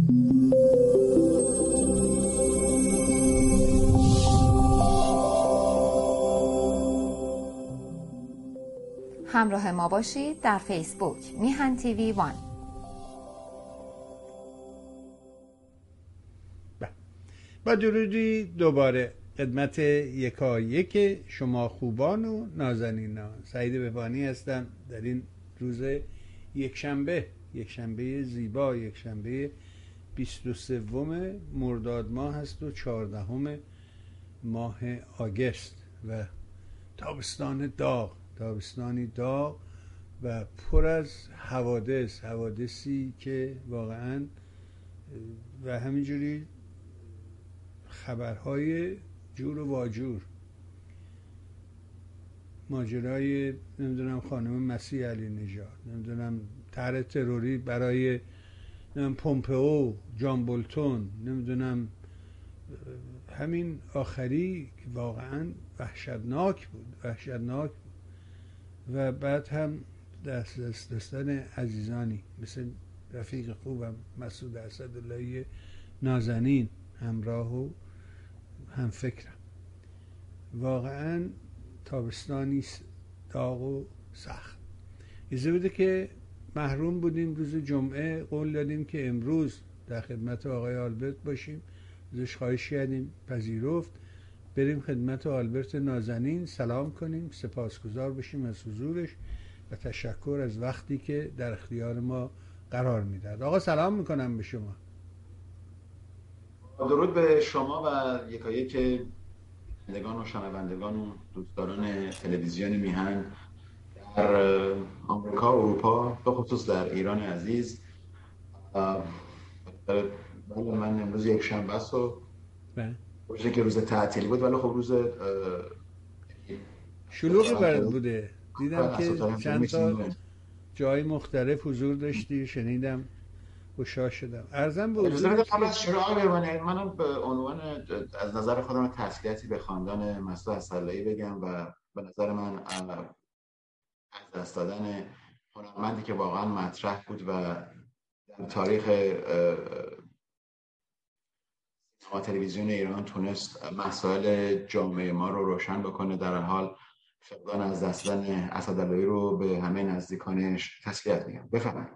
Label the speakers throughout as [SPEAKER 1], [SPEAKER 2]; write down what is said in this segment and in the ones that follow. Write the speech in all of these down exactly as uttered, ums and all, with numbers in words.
[SPEAKER 1] همراه ما باشید در فیسبوک میهن تیوی وان.
[SPEAKER 2] با درودی دوباره خدمت یکایک شما خوبان و نازنینان. سعید بهبانی هستم در این روز یکشنبه یکشنبه زیبا، یکشنبه بیست و سوم مرداد ماه هست و چهاردهم ماه آگست و تابستان داغ تابستانی داغ و پر از حوادث حوادثی که واقعا و همینجوری خبرهای جور و واجور، ماجرای نمیدونم خانم مسیح علی نژاد، نمیدونم طرح تروری برای نمیدونم پومپئو، جان بولتون، نمیدونم همین آخری که واقعا وحشتناک بود وحشتناک بود و بعد هم دست دست دستن عزیزانی مثل رفیق خوبم مسعود اسداللهی نازنین همراه و هم فکرم. واقعا تابستانی داغ و سخت. ایزه بوده که محروم بودیم روز جمعه، قول دادیم که امروز در خدمت آقای آلبرت باشیم، ازش خواهش کردیم، پذیرفت. بریم خدمت آلبرت نازنین سلام کنیم، سپاسگزار باشیم از حضورش و تشکر از وقتی که در اختیار ما قرار میداد. آقا سلام میکنم به شما.
[SPEAKER 3] درود به شما و یکایک بینندگان و شنوندگان و دوستداران تلویزیون میهن در آمریکا و اروپا، به خصوص در ایران عزیز. بله من امروز یک شنبه است و روزی که روز تعطیلی بود، ولی خب روز
[SPEAKER 2] شلوغی برات بوده. دیدم که چند تا جای مختلف حضور داشتی، شنیدم، خوشحال شدم. عرضم به حضور
[SPEAKER 3] قبل از شروع آقای بهبانی منم به عنوان از نظر خودم تسلیتی به خاندان مسعود اسداللهی بگم و به نظر من از دست دادن هنرمندی که واقعا مطرح بود و در تاریخ سینما تلویزیون ایران تونست مسائل جامعه ما رو روشن بکنه، در حال فقدان از دست دادن اسداللهی رو به همه نزدیکانش تسلیت میگم. بفرمایید.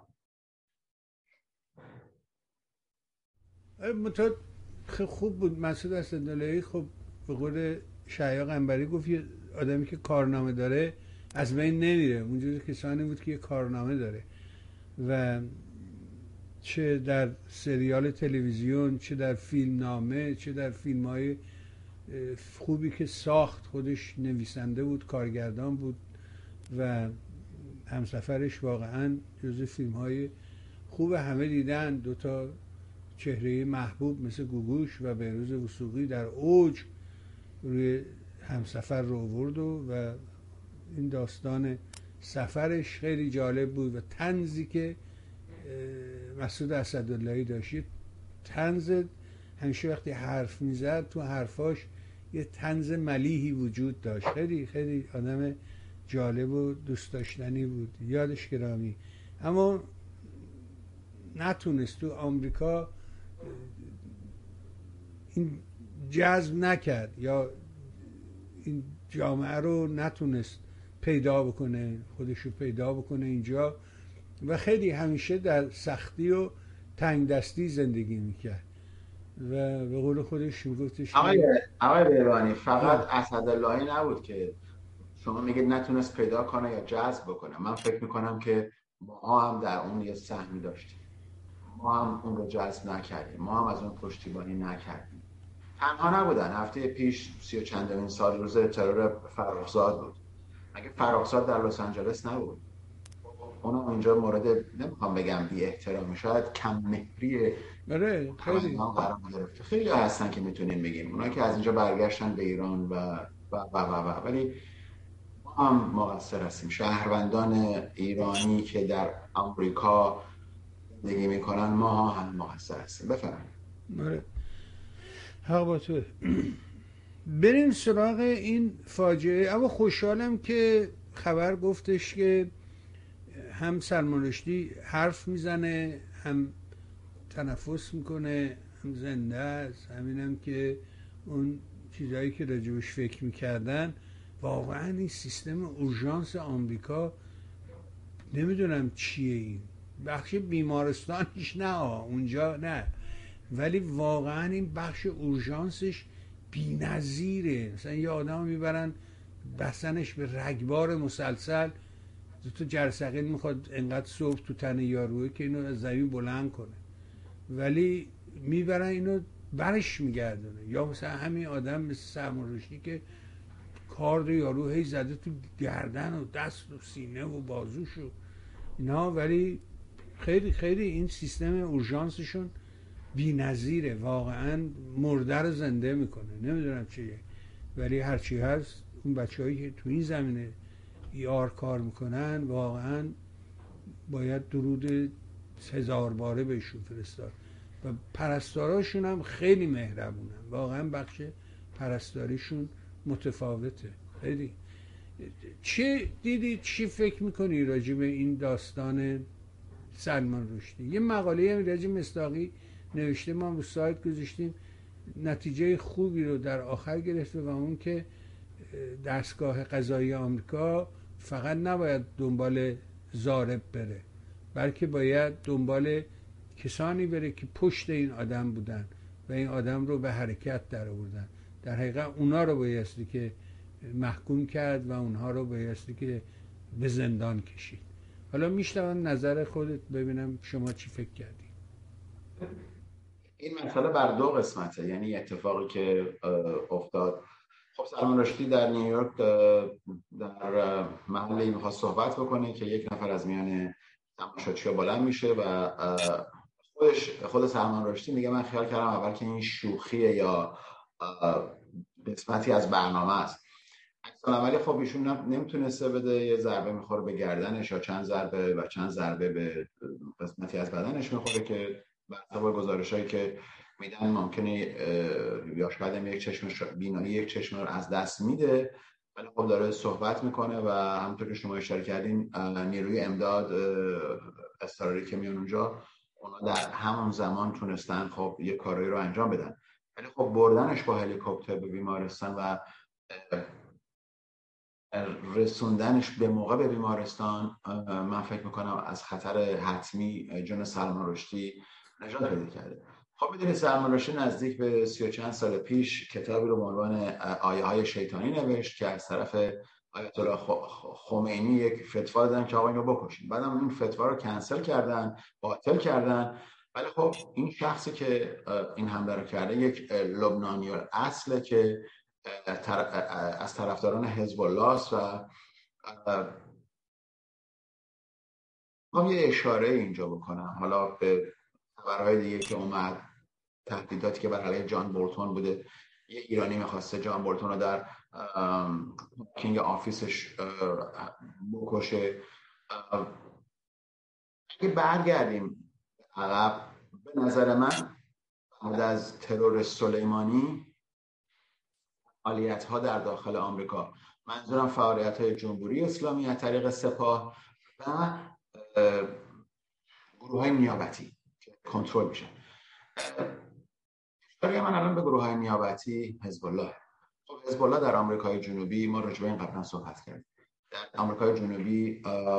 [SPEAKER 2] متأ خوب بود مسعود اسداللهی. خب به قول شهیار قنبری گفت یه آدمی که کارنامه داره از بین نمیره. اونجوری کسانی بود که یه کارنامه داره و چه در سریال تلویزیون، چه در فیلم نامه، چه در فیلم های خوبی که ساخت. خودش نویسنده بود، کارگردان بود و همسفرش واقعا جزو فیلم های خوب همه دیدن. دوتا چهره محبوب مثل گوگوش و بهروز وثوقی در اوج روی همسفر رو آورد و, و این داستان سفرش خیلی جالب بود و طنزی که مسعود اسداللهی داشت، طنز همیشه وقتی حرف میزد تو حرفاش یه طنز ملیحی وجود داشت. خیلی خیلی آدم جالب و دوست داشتنی بود، یادش گرامی. اما نتونست تو آمریکا این جذب نکرد یا این جامعه رو نتونست پیدا بکنه، خودش رو پیدا بکنه اینجا و خیلی همیشه در سختی و تنگ دستی زندگی میکرد و به قول خودش میگفتش
[SPEAKER 3] آقای آقای بهبانی فقط اسداللهی نبود که شما میگید نتونست پیدا کنه یا جذب بکنه. من فکر میکنم که ما هم در اون یه سهمی داشتیم، ما هم اون رو جذب نکردیم، ما هم از اون پشتیبانی نکردیم. تنها نبودن. هفته پیش سی و چندمین سال روز ترور فرخزاد بود. مگه فرخزاد در لس آنجلس نبود؟ اونم اینجا مورد نمیخوام بگم بی احترامی، شاید کم مهری
[SPEAKER 2] آره خیلی
[SPEAKER 3] قرار گرفته. خیلی هستن که میتونیم بگیم اونا که از اینجا برگشتن به ایران و و و و, و. ولی ما هم مقصر هستیم. شهروندان ایرانی که در آمریکا زندگی میکنن ما هم مقصر هستیم. بفرمایید.
[SPEAKER 2] آره حق با تو. بریم سراغ این فاجعه. اما خوشحالم که خبر گفتش که هم سلمان رشدی حرف میزنه، هم تنفس میکنه، هم زنده است، همینم که اون چیزایی که راجبش فکر میکردن. واقعا این سیستم اورژانس آمریکا نمیدونم چیه، این بخش بیمارستانش نه اونجا نه، ولی واقعا این بخش اورژانسش بی‌نظیره. مثلا یه آدم میبرن بستنش به رگبار مسلسل، دو تا جرثقیل میخواد انقدر صبح تو تن یاروه که اینو از زمین بلند کنه، ولی میبرن اینو برش میگردونه. یا مثلا همین آدم مثل سلمان رشدی که کارد یارو هی زده تو گردن و دست و سینه و بازوش و اینا، ولی خیلی خیلی این سیستم اورژانسشون بی‌نظیره، واقعا مرده رو زنده میکنه. نمیدونم چیه، ولی هرچی هست اون بچه‌هایی که تو این زمینه ایار کار میکنن واقعا باید درود هزار باره بهشون فرستاد. و پرستاراشون هم خیلی مهربونن، واقعا بخش پرستاریشون متفاوته خیلی. چی دیدی، چی فکر میکنی راجع به این داستان سلمان رشدی؟ یه مقاله هم راجع مصداقی نوشته، ما رو سایت گذاشتیم، نتیجه خوبی رو در آخر گرفته و اون که دستگاه قضایی آمریکا فقط نباید دنبال ضارب بره، بلکه باید دنبال کسانی بره که پشت این آدم بودن و این آدم رو به حرکت در آوردن. در حقیقت اونا رو بایستی که محکوم کرد و اونها رو بایستی که به زندان کشید. حالا میشنوم نظر خودت ببینم شما چی فکر کردی.
[SPEAKER 3] این مسئله بر دو قسمته، یعنی اتفاقی که افتاد. خب سلمان رشدی در نیویورک در محلی میخواست صحبت بکنه که یک نفر از میان تماشاچی‌ها بلند میشه و خودش خود سلمان رشدی میگه من خیال کردم اول که این شوخیه یا قسمتی از برنامه است. عکس‌العملی خب ایشون نمیتونسته بده، یه ضربه میخوره به گردنش یا چند ضربه و چند ضربه به قسمتی از بدنش میخوره که بر طبق گزارشایی که میدن ممکنه یا شاید هم یک چشمش بینایی یک چشم رو از دست میده، ولی خب داره صحبت میکنه و همونطور که شما اشاره کردین نیروی امداد اضطراری که میان اونجا، اونا در همون زمان تونستن خب یه کارایی رو انجام بدن، ولی خب بردنش با هلیکوپتر به بیمارستان و رسوندنش به موقع به بیمارستان، من فکر میکنم از خطر حتمی جون سلمان رشدی نجات پیدا کرده. خب میدونید سلمان رشدی نزدیک به سی و چند سال پیش کتابی رو به عنوان آیه های شیطانی نوشت که از طرف آیت الله خمینی یک فتوا دادن که آقا اینو بکشین. بعدم این فتوا رو کنسل کردن، باطل کردن. ولی خب این شخصی که این حمله رو کرده یک لبنانی اصله که از طرفداران حزب الله است و من یه اشاره اینجا بکنم حالا به خبرهای دیگه که اومد، تهدیداتی که بر علیه جان بولتون بوده. یه ایرانی میخواسته جان بولتون رو در کینگ آفیسش بکشه. اگه برگردیم عقب، به نظر من بعد از ترور سلیمانی فعالیت ها در داخل آمریکا، منظورم فعالیت های جمهوری اسلامی از طریق سپاه و گروه های نیابتی که کنترل میشن. اشاره من الان به گروه های نیابتی حزب الله. خب حزب الله در آمریکای جنوبی، ما راجع به این قبلا صحبت کردیم، در آمریکای جنوبی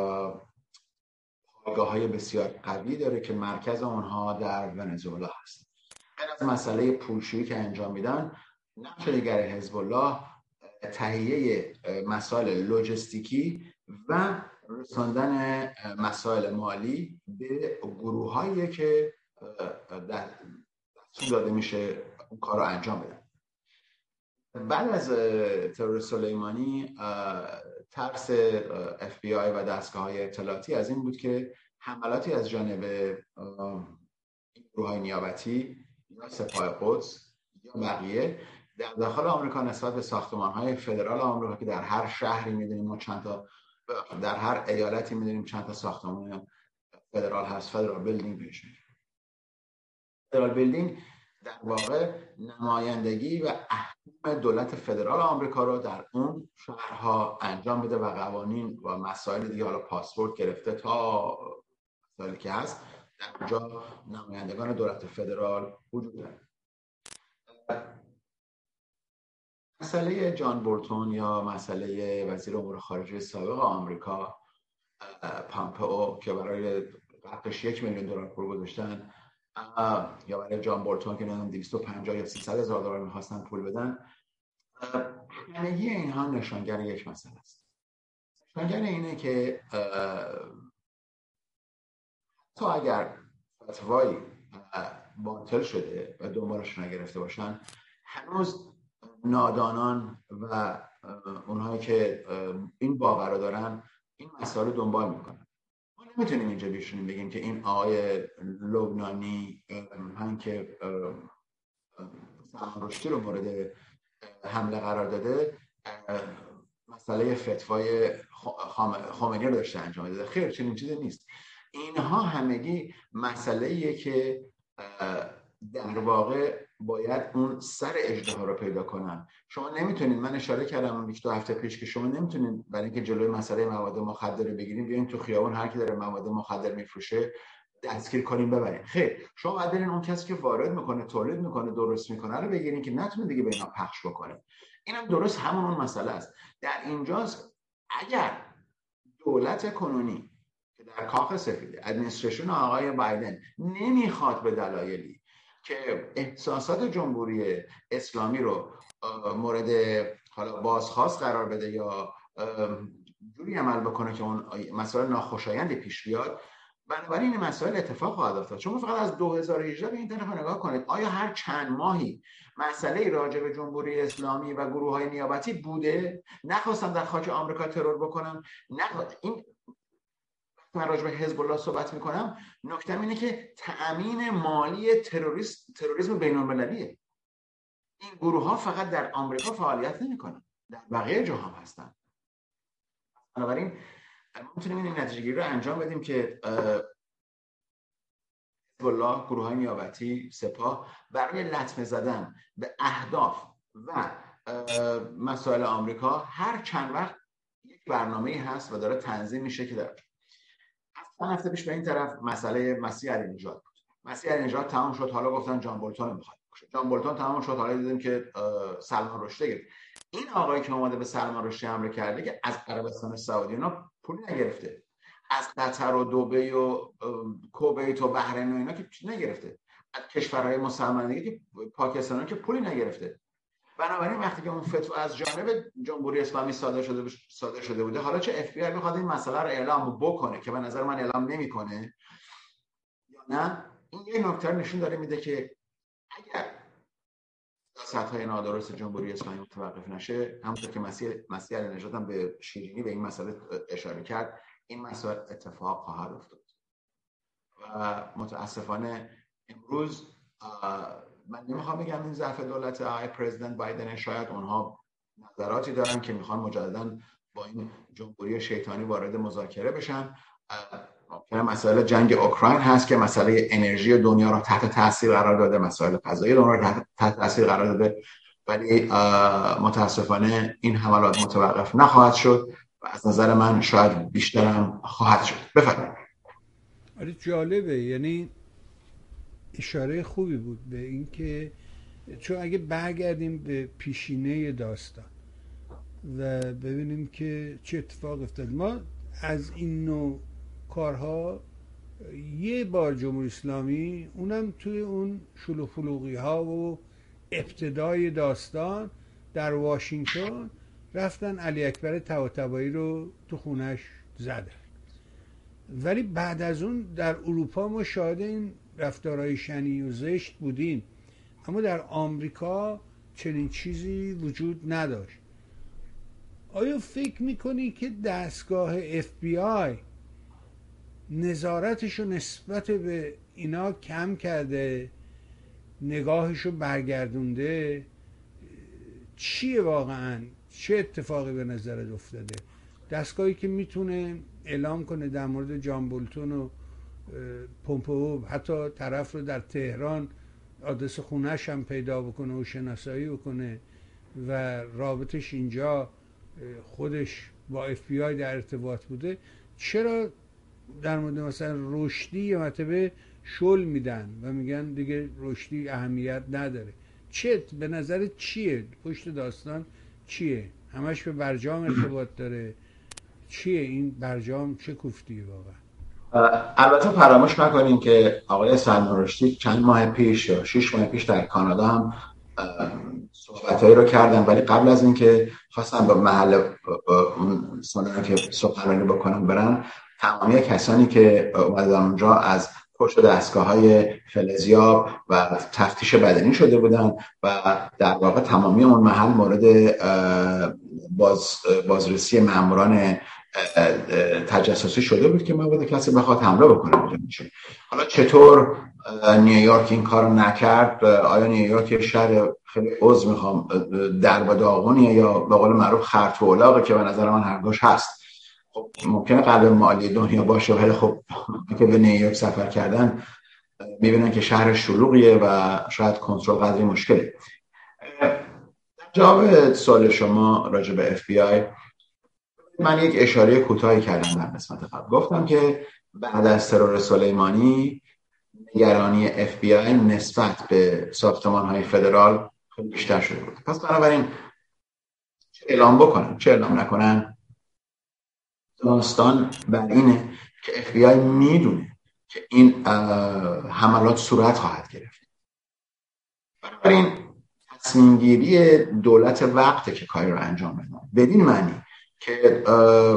[SPEAKER 3] پایگاه های بسیار قوی داره که مرکز آنها در ونزوئلا هست. غیر از مسئله پولشویی که انجام میدن، نقش دیگر حزب الله تهیه مسائل لوجستیکی و رساندن مسائل مالی به گروه‌هایی که دستور داده میشه اون کار رو انجام بدن. بعد از ترور سلیمانی ترس اف بی آی و دستگاه‌های اطلاعاتی از این بود که حملاتی از جانب گروه‌های نیابتی یا سپاه قدس یا بقیه در داخل آمریکا نسبت به ساختمان‌های فدرال آمریکا که در هر شهری می‌دونیم ما چند تا، در هر ایالتی می‌دونیم چند تا ساختمان فدرال هست، فدرال بیلدینگ بهش میگن. فدرال بیلدینگ در واقع نمایندگی و احکام دولت فدرال آمریکا رو در اون شهرها انجام میده و قوانین و مسائل دیگه، حالا پاسپورت گرفته تا مسائلی که هست، در اونجا نمایندگان دولت فدرال وجود دارند. مسئله جان بولتون یا مسئله وزیر امور خارجه سابق آمریکا پامپئو که برای قبضش یک میلیون دلار پول گذاشتن، یا برای جان بولتون که نمیدونم دویست و پنجاه یا سیصد هزار دلار میخواستن پول بدن، همگی اینها نشانگر یک مسئله است. نشانگر اینه که تا اگر فتوایی باطل شده و دنبالش نگرفته باشن، هنوز نادانان و اونهایی که این باور رو دارن این مسائل دنبال میکنن. ما نمیتونیم اینجا بیشونیم بگیم که این آقای لبنانی هم که سلمان رشدی رو مورد حمله قرار داده مسئله فتوای خامنه‌ای رو داشته انجام داده. خیر، چنین چیزی نیست. اینها همگی مسئله‌ایه که در واقع باید اون سر اژدها رو پیدا کنن. شما نمیتونید، من اشاره کردم یک دو هفته پیش که شما نمیتونید برای اینکه جلوی مسئله مواد مخدر رو بگیریم بیاین تو خیابون هر کی داره مواد مخدر میفروشه دستگیر کنیم ببرین. خیر، شما باید برین اون کسی که وارد میکنه، تولید میکنه، درست میکنه رو بگیرین که نتونه دیگه به اینا پخش بکنه. اینم درست همون اون مسئله است. در اینجاست اگر دولت کنونی که در کاخ سفید ادمنستریشن آقای بایدن نمیخواد به دلایلی که احساسات جمهوری اسلامی رو مورد حالا بازخواست قرار بده یا جوری عمل بکنه که اون مسائل ناخوشایندی پیش بیاد، بنابراین این مسائل اتفاق خواهد افتاد. شما فقط از دو هزار و هجده به این طرف نگاه کنید. آیا هر چند ماهی مسئله راجع به جمهوری اسلامی و گروه‌های نیابتی بوده؟ نخواستن در خاک آمریکا ترور بکنن؟ نه، این من راجع به حزب الله صحبت میکنم، نکته اینه که تأمین مالی تروریست تروریسم بین‌المللیه. این گروه ها فقط در آمریکا فعالیت نمیکنن، در بقیه جهان هستن. بنابراین ما میتونیم این نتیجه گیری رو انجام بدیم که حزب الله، گروه های نیابتی، سپاه برای لطمه زدن به اهداف و مسائل آمریکا هر چند وقت یک برنامه‌ای هست و داره تنظیم میشه که در چند هفته پیش به این طرف مسئله مسیح علی نژاد بود. مسیح علی نژاد تمام شد، حالا گفتن جان بولتون رو میخواد بکشه. جان بولتون تمام شد، حالا دیدیم که سلمان رشدی گرفت. این آقایی که اومده به سلمان رشدی حمله کرده که از عربستان سعودی اینا پول نگرفته، از قطر و دبی و کویت و بحرین و اینا که نگرفته، از کشورهای مسلمان دیگه که پاکستان که پولی نگرفته. بنابراین وقتی که اون فتوا از جانب جمهوری اسلامی صادر شده صادر شده بوده، حالا چه اف بی آی میخواد این مسئله رو اعلام بکنه که به نظر من اعلام نمیکنه یا نه، این یه نکته نشون داره میده که اگر سیاست‌های نادرست جمهوری اسلامی متوقف نشه، همونطور که مسیح مسیح علی نژاد هم به شیرینی به این مسئله اشاره کرد، این مسئله اتفاق خواهد افتاد. و متاسفانه امروز من نمیخوام بگم این ضعف دولت آقای پرزیدنت بایدن، شاید اونها نظراتی دارن که میخوان مجددا با این جمهوری شیطانی وارد مذاکره بشن. ممکنه مسئله جنگ اوکراین هست که مسئله انرژی دنیا رو تحت تاثیر قرار داده، مسائل غذایی دنیا رو تحت, تحت تاثیر قرار داده، ولی متاسفانه این حملات متوقف نخواهد شد و از نظر من شاید بیشترم خواهد شد. بفرمایید.
[SPEAKER 2] آره جالبه، یعنی اشاره خوبی بود به این که چون اگه برگردیم به پیشینه داستان و ببینیم که چه اتفاق افتاد، ما از این نوع کارها یه بار جمهوری اسلامی، اونم توی اون شلوغ فلوغی ها و ابتدای داستان در واشنگتن، رفتن علی اکبر طباطبایی رو تو خونش زدن. ولی بعد از اون در اروپا ما شاهد این رفتارهای شنی و زشت بودیم، اما در آمریکا چنین چیزی وجود نداشت. آیا فکر میکنی که دستگاه اف بی آی نظارتشو نسبت به اینا کم کرده، نگاهشو برگردونده؟ چیه واقعا؟ چه اتفاقی به نظرت افتاده؟ دستگاهی که میتونه اعلام کنه در مورد جان بولتون و پومپئو، حتی طرف رو در تهران آدرس خونه‌ش هم پیدا بکنه و شناسایی بکنه و رابطش اینجا خودش با اف بی آی در ارتباط بوده، چرا در مورد مثلا رشدی یه مرتبه شل میدن و میگن دیگه رشدی اهمیت نداره. چه به نظر چیه پشت داستان؟ چیه؟ همش به برجام ارتباط داره؟ چیه این برجام؟ چه کوفتیه واقعا؟
[SPEAKER 3] البته فراموش نکنیم که آقای سلمان رشدی چند ماه پیش یا شش ماه پیش در کانادا هم صحبتایی رو کردن، ولی قبل از اینکه خواستن به محل اون سالانه که سخنرانی بکنن برن، تمامی کسانی که اومدن اونجا از پشت دستگاه‌های فلزیاب و تفتیش بدنی شده بودن و در واقع تمامی اون محل مورد باز بازرسی ماموران تجسسی شده بود که مبادا کسی بخواد حمله بکنه بوده میشه. حالا چطور نیویورک این کار نکرد؟ آیا نیویورک یه شهر خیلی عضو میخوام در و داغونیه یا به قول معروف خرط و الاغه که به نظر من هر دوش هست؟ خب ممکنه قلب مالی دنیا باشه ولی خب که به نیویورک سفر کردن میبینن که شهر شلوغیه و شاید کنترل قدری مشکله. جواب سوال شما راجع به اف بی آی، من یک اشاره کوتاهی کردم در قسمت قبل. گفتم که بعد از ترور سلیمانی نگرانی اف بی آی نسبت به ساختمان‌های فدرال خیلی بیشتر شده بود. پس بنابراین چه اعلام بکنن چه اعلام نکنن، داستان بر اینه که اف بی آی میدونه که این حملات صورت خواهد گرفت. بنابراین تصمیم گیری دولت وقته که کاری رو انجام بده، بدین معنی که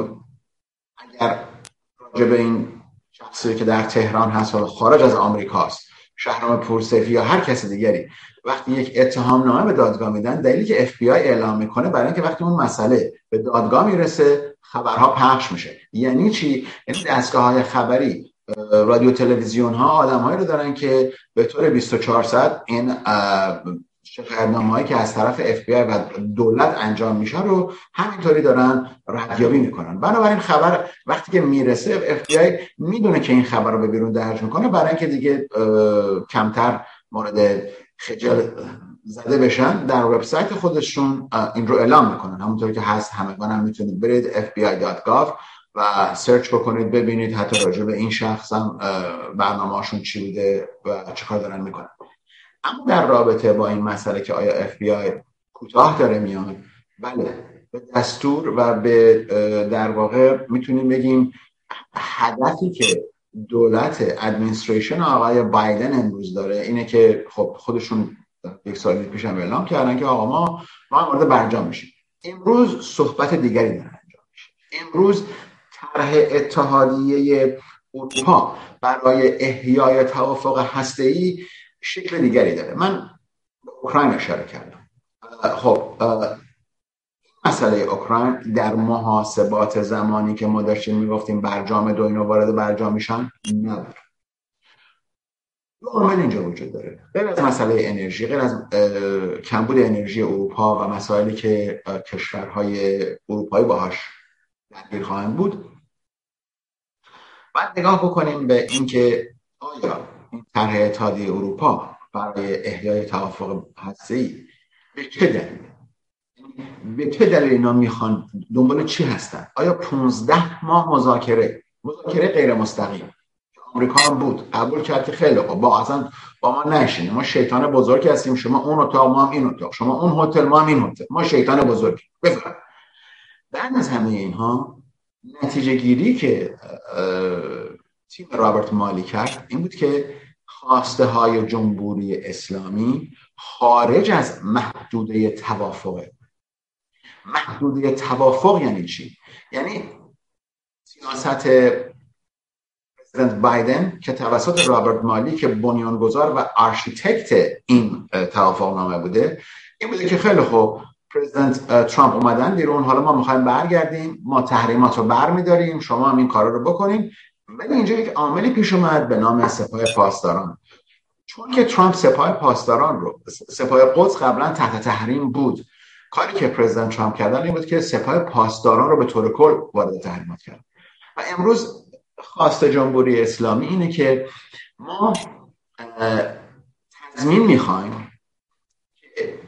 [SPEAKER 3] اگر راجع به این شخصی که در تهران هست و خارج از آمریکاست، شهرام پورسیفی یا هر کس دیگری، وقتی یک اتهام نامه به دادگاه میدن، دلیلی که اف بی آی اعلام میکنه برای اینکه وقتی اون مسئله به دادگاه میرسه خبرها پخش میشه. یعنی چی؟ یعنی دستگاه‌های خبری، رادیو تلویزیون ها آدم‌هایی رو دارن که به طور بیست و چهار ساعت این شکایتنامه‌هایی که از طرف اف بی آی و دولت انجام میشه رو همینطوری دارن ردیابی میکنن. بنابراین خبر وقتی که میرسه اف بی آی میدونه که این خبر رو به بیرون درج میکنه برای اینکه دیگه کمتر مورد خجل زده بشن. در وبسایت خودشون این رو اعلام میکنن، همونطوری که هست. همگان هم میتونید برید اف بی آی دات گاو و سرچ بکنید ببینید حتی راجع به این شخص هم برنامه‌هاشون چی بوده و چه کار دارن میکنن. اما در رابطه با این مسئله که آیا اف بی آی کوتاه داره میاد، بله، به دستور و به در واقع میتونیم بگیم هدفی که دولت ادمنستریشن آقای بایدن امروز داره اینه که خب خودشون یک سال پیش هم اعلام کردن که آقا ما ما وارد برجام میشیم. امروز صحبت دیگری داره انجام میشه. امروز طرح اتحادیه اروپا برای احیای توافق هسته‌ای شکل دیگری داره. من به اوکراین اشاره کردم. خب مسئله اوکراین در محاسبات زمانی که ما داشتیم میگفتیم برجام دو اینو وارد برجام میشن نداره. دو عامل اینجا وجود داره، غیر از مسئله انرژی، غیر از کمبود انرژی اروپا و مسائلی که کشورهای اروپایی باهاش درگیر خواهند بود. بعد نگاه بکنیم به اینکه آیا این طرح اتحادیه اروپا برای احیای توافق هسته‌ای به چه دلیل به چه دلیل اینا میخوان، دنبال چی هستن؟ آیا پانزده ماه مذاکره مذاکره غیر مستقیم آمریکا هم بود قبول کرد که خیلی خوب با اصلا با ما نشینیم، ما شیطان بزرگی هستیم، شما اون اتاق ما هم این اتاق، شما اون هتل ما هم این هتل، ما شیطان بزرگی. بفرمایید. بعد از همه اینها نتیجه گیری که تیم رابرت مالی کرد این بود که خواسته های جمهوری اسلامی خارج از محدوده توافقه. محدوده توافق یعنی چی؟ یعنی سیاست پرزیدنت بایدن که توسط رابرت مالی که بنیانگذار و آرشیتکت این توافق نامه بوده این بوده که خیلی خوب پرزیدنت ترامپ اومدن بیرون، حالا ما میخوایم برگردیم، ما تحریمات رو برمیداریم، شما هم این کارا رو بکنین. ولی اینجا یک عاملی پیش اومد به نام سپاه پاسداران. چون که ترامپ سپاه پاسداران رو سپاه قدس قبلا تحت تحریم بود، کاری که پرزیدنت ترامپ کردن این بود که سپاه پاسداران رو به طور کل وارد تحریمات کرد. و امروز خواست جمهوری اسلامی اینه که ما تضمین میخوایم که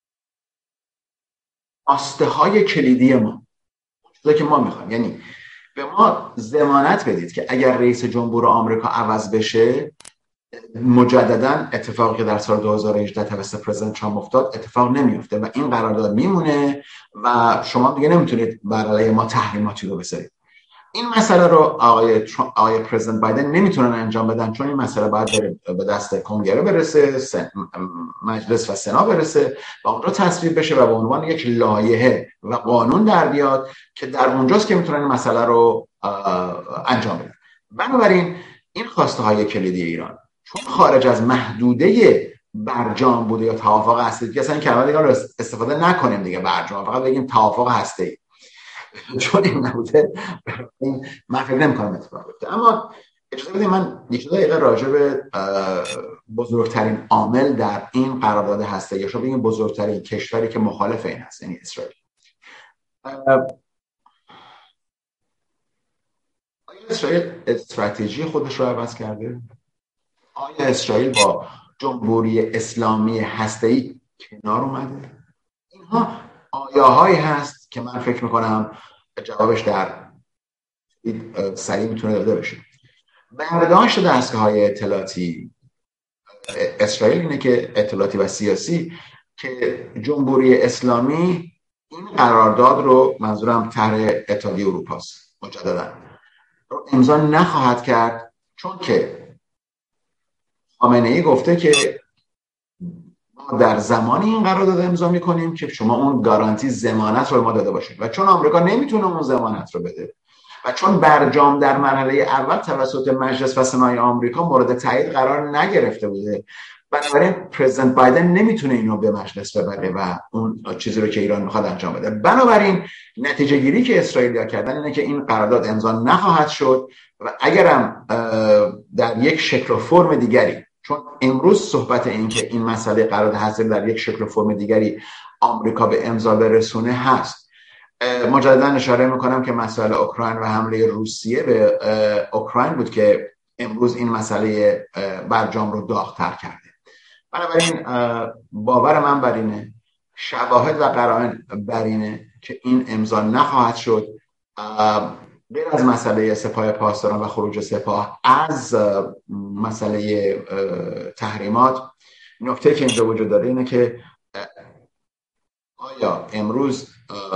[SPEAKER 3] خواسته های کلیدی ما چیزی که ما میخوایم، یعنی به ما ضمانت بدید که اگر رئیس جمهور آمریکا عوض بشه مجددا اتفاقی که در سال دو هزار و هجده توسط پرزیدنت ترامپ افتاد اتفاق نمیفته و این قرارداد میمونه و شما دیگه نمیتونید بر علیه ما تحریماتی رو بذارید. این مسئله رو آقای آقای پرزیدنت بایدن نمیتونن انجام بدن چون این مسئله باید به دست کنگره برسه، مجلس و سنا برسه و اون رو تصویب بشه و به عنوان یک لایحه و قانون در بیاد که در اونجاست که میتونن این مسئله رو انجام بدن. بنابراین این خواسته های کلیدی ایران چون خارج از محدوده برجام بوده یا توافق هسته‌ای، اصلا این کلمه دیگه رو استفاده نکنیم دیگه، برجام، فقط بگیم توافق هسته‌ای، چون این نبوده این من فکر نمی‌کنم اتفاق بیفته. اما اجازه بدید من یک دقیقه راجع به بزرگترین عامل در این قرارداد هسته‌ای یا شاید بگیم بزرگترین کشوری که مخالف این هست، یعنی اسرائیل. آیا اسرائیل استراتژی خودش رو عوض کرده؟ آیا اسرائیل با جمهوری اسلامی هسته‌ای کنار اومده؟ اینها آیاهایی هست که من فکر میکنم جوابش در سریع میتونه داده بشه. برداشت دستگاه‌های اطلاعاتی اسرائیل اینه که اطلاعاتی و سیاسی که جمهوری اسلامی این قرارداد رو، منظورم طرح اتحادیه اروپاست، مجددا رو امضا نخواهد کرد چون که خامنه‌ای گفته که ما در زمانی این قرارداد امضا می‌کنیم که شما اون گارانتی ضمانت رو به ما داده باشید و چون آمریکا نمیتونه اون ضمانت رو بده و چون برجام در مرحله اول توسط مجلس و سنای آمریکا مورد تایید قرار نگرفته بوده، بنابراین پرزیدنت بایدن نمیتونه اینو به مجلس ببره و اون چیزی رو که ایران میخواد انجام بده. بنابراین نتیجه گیری که اسرائیلیا کردن اینه که این قرارداد امضا نخواهد شد و اگرم در یک شکل و فرم دیگری، چون امروز صحبت این که این مسئله قرارداد هسته‌ای در یک شکل و فرم دیگری آمریکا به امضا برسونه هست. مجددا اشاره میکنم که مسئله اوکراین و حمله روسیه به اوکراین بود که امروز این مسئله برجام رو داغ‌تر کرده. بنابراین باور من بر اینه، شواهد و قرائن بر اینه که این امضا نخواهد شد. غیر از مسئله سپاه پاسداران و خروج سپاه از مسئله تحریمات، نکته که اینجا وجود داره اینه که آیا امروز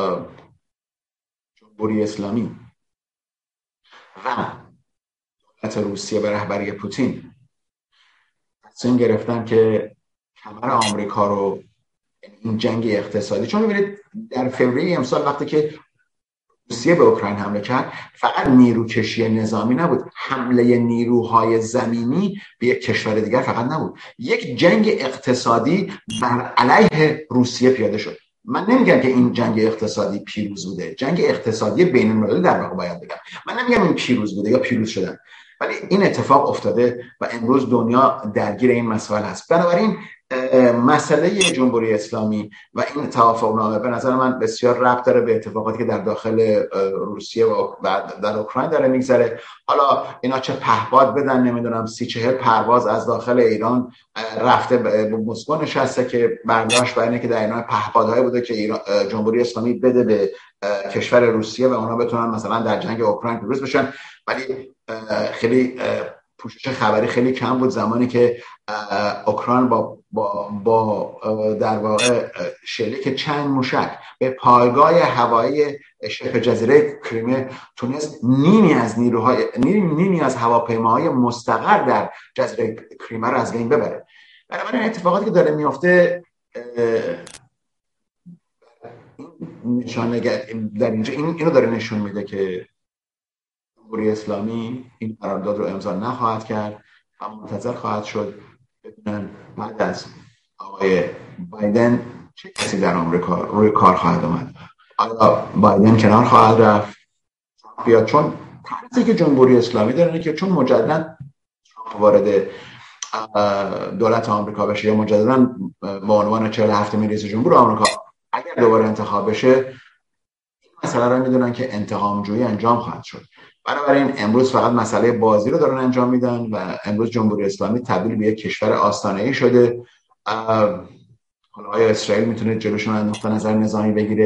[SPEAKER 3] جمهوری اسلامی و دولت روسیه به رهبری پوتین تصمیم گرفتن که کمر آمریکا رو، این جنگ اقتصادی، چون می‌بینید در فوریه امسال وقتی که روسیه به اوکراین حمله کرد فقط نیروکشی نظامی نبود، حمله نیروهای زمینی به یک کشور دیگر فقط نبود، یک جنگ اقتصادی بر علیه روسیه پیاده شد. من نمیگم که این جنگ اقتصادی پیروز بوده، جنگ اقتصادی بین المللی در واقع باید بگم، من نمیگم این پیروز بوده یا پیروز شدن، ولی این اتفاق افتاده و امروز دنیا درگیر این مسئله است. بنابراین مسئله جمهوری اسلامی و این توافقنامه به نظر من بسیار ربط داره به اتفاقاتی که در داخل روسیه و در اوکراین داره میگذره. حالا اینا چه پهپاد بدن، نمیدونم سی چهل پرواز از داخل ایران رفته به مسکو نشسته که برداشت بر اینه که در اینا پهپادهای بوده که ایران جمهوری اسلامی بده به کشور روسیه و اونا بتونن مثلا در جنگ اوکراین پیروز بشن. ولی خیلی پوشش خبری خیلی کم بود زمانی که اوکراین با با با در واقع شلیک چند موشک به پایگاه هوایی شبه جزیره کریمه تونست نیمی از نیروهای نیمی از هواپیماهای مستقر در جزیره کریمه رو از بین ببره. بنابراین اتفاقاتی که داره میفته نشانه در اینجا این اینو داره نشون میده که جمهوری اسلامی این قرارداد رو امضا نخواهد کرد و منتظر خواهد شد ببینن بعد از آقای بایدن چه کسی در آمریکا روی کار خواهد آمد. آیا بایدن کنار خواهد رفت یا چون طرزی که جمهوری اسلامی داره که چون مجددا وارد دولت آمریکا بشه یا مجددا به عنوان چهل و هفتمین رئیس جمهور آمریکا اگر دوباره انتخاب بشه، این مسئله رو میدونن که انتقام‌جویی انجام خواهد شد. بنابراین امروز فقط مسئله بازی رو دارن انجام میدن و امروز جمهوری اسلامی تبدیل به یک کشور آستانه‌ای شده. حالا آیا اسرائیل میتونه جلوشون از نقطه نظر نظامی بگیره؟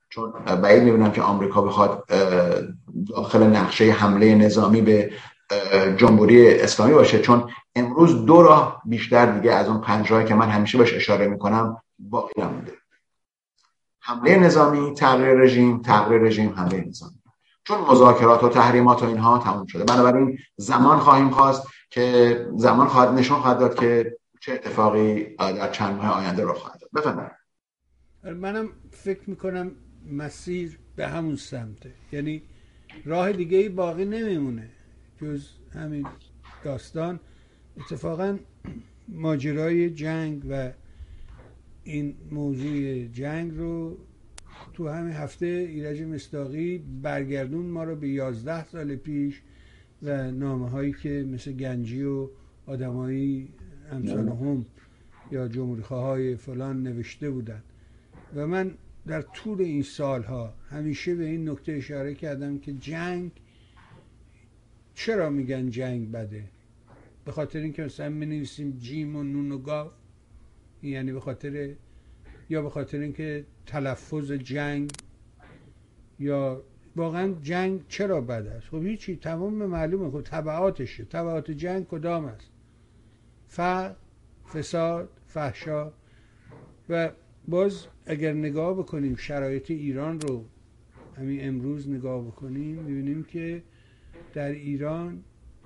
[SPEAKER 3] چون بعید می‌بینم که آمریکا بخواد داخل نقشه حمله نظامی به جمهوری اسلامی باشه، چون امروز دو راه بیشتر دیگه از اون پنج راهی که من همیشه بهش اشاره میکنم باقی نمونده: حمله نظامی، تغییر رژیم، تغییر رژیم، حمله نظامی. چون مذاکرات و تحریمات و اینها تموم شده، بنابراین زمان خواهیم خواست که زمان خواهد نشون خواهد داد که چه اتفاقی در چند ماه آینده رخ خواهد داد. بفرمایید.
[SPEAKER 2] منم فکر میکنم مسیر به همون سمته، یعنی راه دیگه ای باقی نمیمونه جز همین داستان. اتفاقا ماجرای جنگ و این موضوع جنگ رو تو همین هفته ایرج مصداقی برگردون ما رو به یازده سال پیش و نامه هایی که مثل گنجی و آدمایی امثال هم یا جمهوری‌خواه های فلان نوشته بودن و من در طول این سالها همیشه به این نکته اشاره کردم که جنگ، چرا میگن جنگ بده؟ به خاطر اینکه مثلا می‌نویسیم جیم و نون و گاو، یعنی به خاطر، یا به خاطر اینکه تلفظ جنگ، یا واقعا جنگ چرا بد است؟ خب هیچی، تمام معلومه. خب تبعاتشه. تبعات جنگ کدام است؟ فقر، فساد، فحشا. و باز اگر نگاه بکنیم شرایط ایران رو، همین امروز نگاه بکنیم، می‌بینیم که در ایران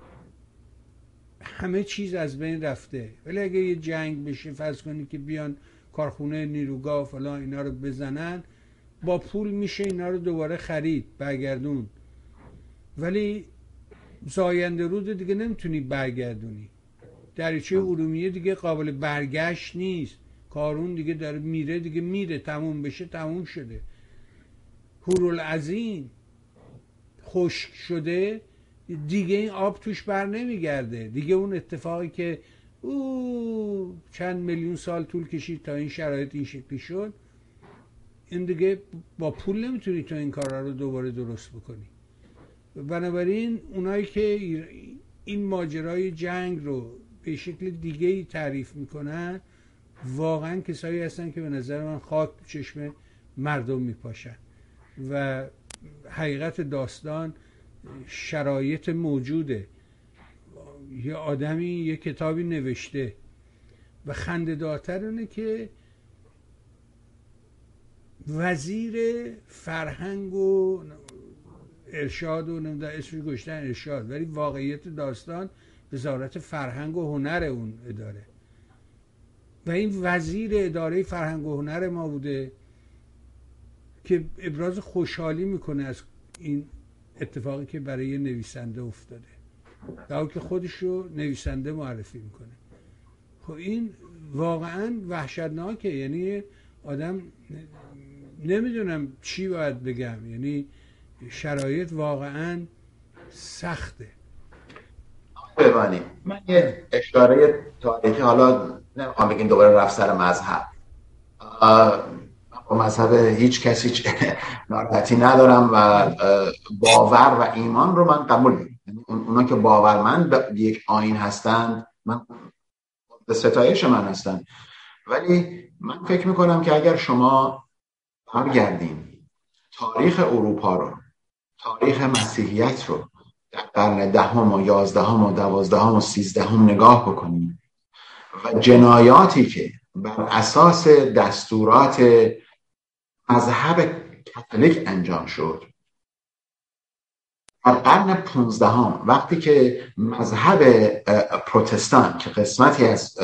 [SPEAKER 2] همه چیز از بین رفته. ولی اگه یه جنگ بشه، فرض کنی که بیان کارخونه نیروگاه فلان اینا رو بزنن، با پول میشه اینا رو دوباره خرید، برگردون. ولی زاینده رود دیگه نمیتونی برگردونی. دریچه ارومیه دیگه قابل برگشت نیست. کارون دیگه داره میره، دیگه میره، تموم بشه تموم شده. هورالعظیم خشک شده دیگه، این آب توش بر نمیگرده دیگه. اون اتفاقی که او چند میلیون سال طول کشید تا این شرایط این شکلی شد، این دیگه با پول نمیتونی تو این کارا رو دوباره درست بکنی. بنابراین اونایی که این ماجرای جنگ رو به شکل دیگه ای تعریف میکنن، واقعا کسایی هستن که به نظر من خاک تو چشم مردم میپاشن. و حقیقت داستان شرایط موجوده. یه آدمی یه کتابی نوشته و خنده‌دارتر اینه که وزیر فرهنگ و ارشاد و نمیدونم اسمش گذاشتن ارشاد، ولی واقعیت داستان وزارت فرهنگ و هنر اون اداره، و این وزیر اداره فرهنگ و هنر ما بوده که ابراز خوشحالی میکنه از این اتفاقی که برای نویسنده افتاده، در که خودش رو نویسنده معرفی میکنه. خب این واقعا وحشتناکه. یعنی آدم نمیدونم چی باید بگم، یعنی شرایط واقعا سخته.
[SPEAKER 3] ببانی من یه اشاره تاریخی، حالا نمیخوام بگیم دوباره رفت سر مذهب، با مذهب هیچ کسی هیچ ناراحتی ندارم و باور و ایمان رو من قبول دارم. اونا که باورمند به یک آیین هستند، من به ستایش من هستند. ولی من فکر میکنم که اگر شما برگردیم تاریخ اروپا رو، تاریخ مسیحیت رو در قرن دهم و یازدهم و دوازدهم و سیزدهم نگاه بکنیم و جنایاتی که بر اساس دستورات مذهب کاتولیک انجام شد در قرن پونزدهم، وقتی که مذهب پروتستان که قسمتی از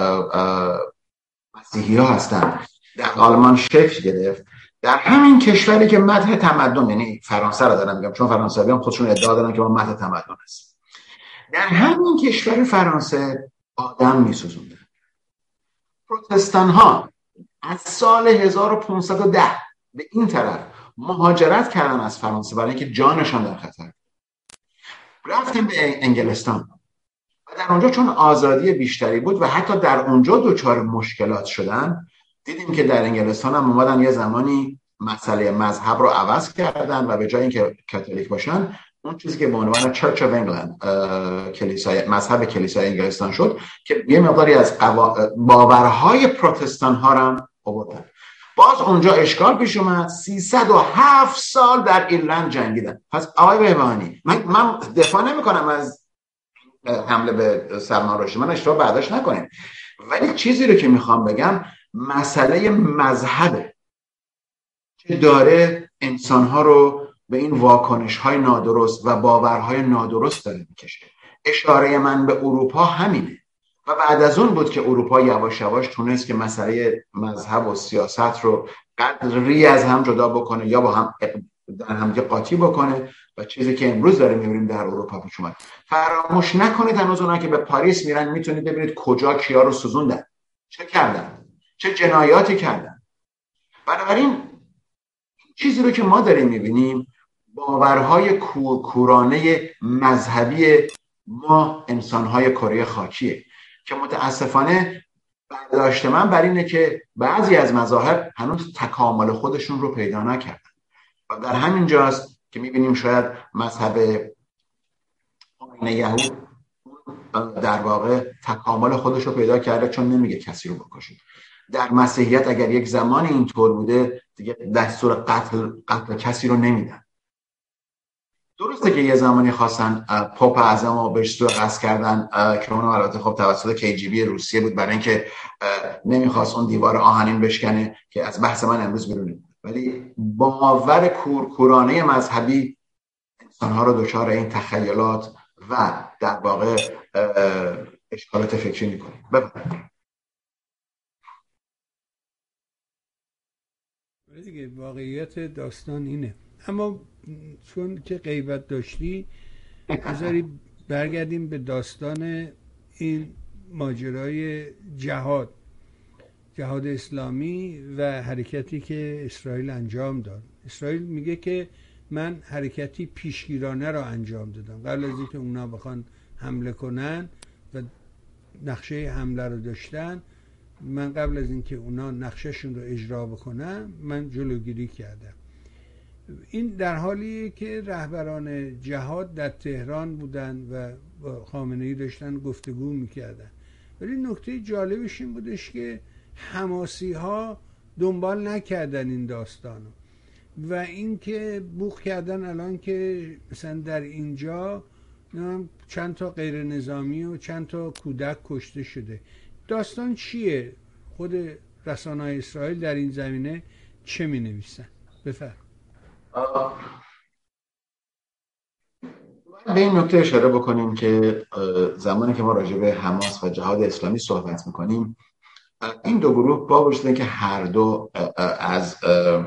[SPEAKER 3] مسیحی ها هستند در آلمان شکل گرفت، در همین کشوری که مدح تمدن، یعنی فرانسه را دارم میگم چون فرانسوی هم خودشون ادعا دارن که ما مدح تمدن هست، در همین کشور فرانسه آدم میسوزوندن. پروتستان ها از سال هزار و پانصد و ده به این طرف مهاجرت کردن از فرانسه برای اینکه جانشان در خطر، رفتن به انگلستان و در اونجا چون آزادی بیشتری بود و حتی در اونجا دچار مشکلات شدن، دیدیم که در انگلستان هم اومدن یه زمانی مسئله مذهب رو عوض کردن و به جای اینکه کاتولیک باشن، اون چیزی که به عنوان چرچ آف انگلند، کلیسای مذهب کلیسای انگلستان شد که یه مقداری از قوا... باورهای پروتستان ها رو آوردن. باز اونجا اشکال پیش اومد، سیصد و هفت سال در ایرلند جنگیدن. پس آقای بهبهانی، من من دفاع نمی‌کنم از حمله به سلمان رشدی، من اشتباه برداشت نکنیم، ولی چیزی رو که میخوام بگم مسئله مذهبه که داره انسانها رو به این واکنش‌های نادرست و باورهای نادرست داره میکشه. اشاره من به اروپا همینه و بعد از اون بود که اروپا یواش یواش تونست که مسئله مذهب و سیاست رو قدری از هم جدا بکنه یا با هم در هم قاطی بکنه و چیزی که امروز داریم می‌بینیم در اروپا پیش اومد. فراموش نکنید هنوز اونها که به پاریس میرن میتونید ببینید کجا کیا رو سوزوندن، چه کردن، چه جنایاتی کردن. بنابراین چیزی رو که ما داریم می‌بینیم باورهای کور کورانه مذهبی ما انسان‌های کره خاکیه که متاسفانه برداشت من بر اینه که بعضی از مذاهب هنوز تکامل خودشون رو پیدا نکردن و در همین جاست که میبینیم شاید مذهب آیین یهود در واقع تکامل خودش رو پیدا کرده چون نمیگه کسی رو بکشید. در مسیحیت اگر یک زمانی اینطور بوده دیگه دستور قتل قتل کسی رو نمیدن. درسته که یه زمانی خواستن پاپ اعظم رو بهش سوء قصد کردن که اونم البته خب توسط کی جی بی روسیه بود برای اینکه نمیخواست اون دیوار آهنین بشکنه که از بحث من امروز بیرونه، ولی باور کورکورانه مذهبی انسانها رو دچار این تخیلات و در واقع اشکالات فکری میکنه. بفرمایید.
[SPEAKER 2] دیگه واقعیت داستان اینه. اما چون که غیبت داشتی بذاری برگردیم به داستان این ماجرای جهاد جهاد اسلامی و حرکتی که اسرائیل انجام داد. اسرائیل میگه که من حرکتی پیشگیرانه را انجام دادم قبل از اینکه اونا بخوان حمله کنن و نقشه حمله رو داشتن. من قبل از اینکه اونا نقشهشون رو اجرا بکنن من جلوگیری کردم. این در حالیه که رهبران جهاد در تهران بودن و با خامنه‌ای داشتن گفتگو میکردن، ولی نکته جالبش این بودش که حماسی ها دنبال نکردن این داستانو و اینکه بوق کردن الان که مثلا در اینجا چند تا غیر نظامی و چند تا کودک کشته شده. داستان چیه؟ خود رسانه‌های اسرائیل در این زمینه چه می نویسن؟ بفرم.
[SPEAKER 3] به این نکته اشاره بکنیم که زمانی که ما راجع به حماس و جهاد اسلامی صحبت میکنیم، این دو گروه با وجود اینکه هر دو از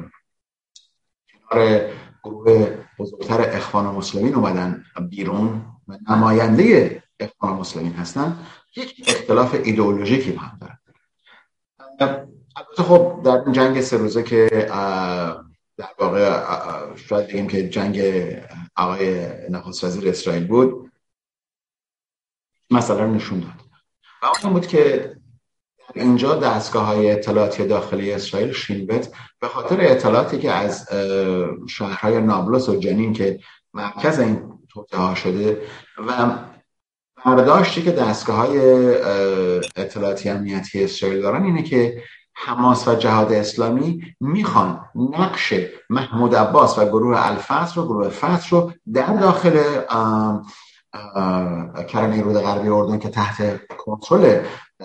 [SPEAKER 3] کنار گروه بزرگتر اخوان المسلمین اومدن بیرون و نماینده اخوان المسلمین هستن، یک اختلاف ایدئولوژیکی با هم دارن. البته خب در این جنگ سه روزه که در واقع شاید بگیم که جنگ آقای نخست وزیر اسرائیل بود مسئله رو نشون داد و اون بود که در اینجا دستگاه‌های اطلاعاتی داخلی اسرائیل شینبت به خاطر اطلاعاتی که از شهرهای نابلس و جنین که مرکز این توطئه‌ها شده و برداشتی که دستگاه‌های اطلاعاتی امنیتی اسرائیل دارن اینه که حماس و جهاد اسلامی میخوان نقش محمود عباس و گروه الفتح رو گروه فتح رو در داخل کرانه رود غربی اردن که تحت کنترل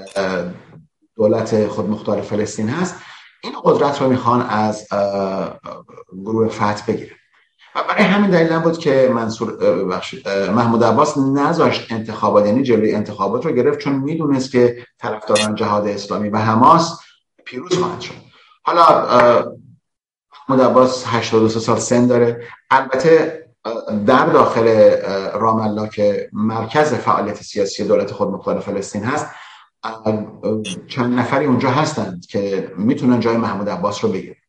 [SPEAKER 3] دولت خودمختار فلسطین هست، این قدرت رو میخوان از گروه فتح بگیرن و برای همین دلیل بود که منصور محمود عباس نذاشت انتخابات، یعنی جلوی انتخابات رو گرفت، چون میدونست که طرفداران جهاد اسلامی و حماس پیروز خواهند شد. حالا محمود عباس هشتاد و سه سال سن داره. البته در داخل رام الله که مرکز فعالیت سیاسی دولت خودمختار فلسطین هست چند نفری اونجا هستند که میتونن جای محمود عباس رو بگیرن.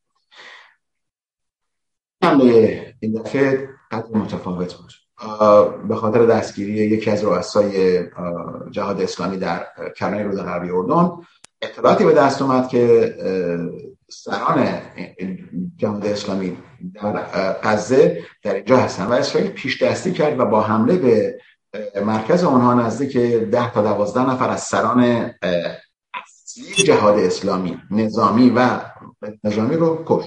[SPEAKER 3] حمله این دفعه قدر متفاوت بود به خاطر دستگیری یکی از رؤسای جهاد اسلامی در کرانه رود غربی اردن. اطلاعاتی به دست اومد که سران جهاد اسلامی در غزه در اینجا هستن و اسرائیل پیش دستی کرد و با حمله به مرکز اونها نزدیک ده تا دوازده نفر از سران اصلی جهاد اسلامی نظامی و نظامی رو کشت.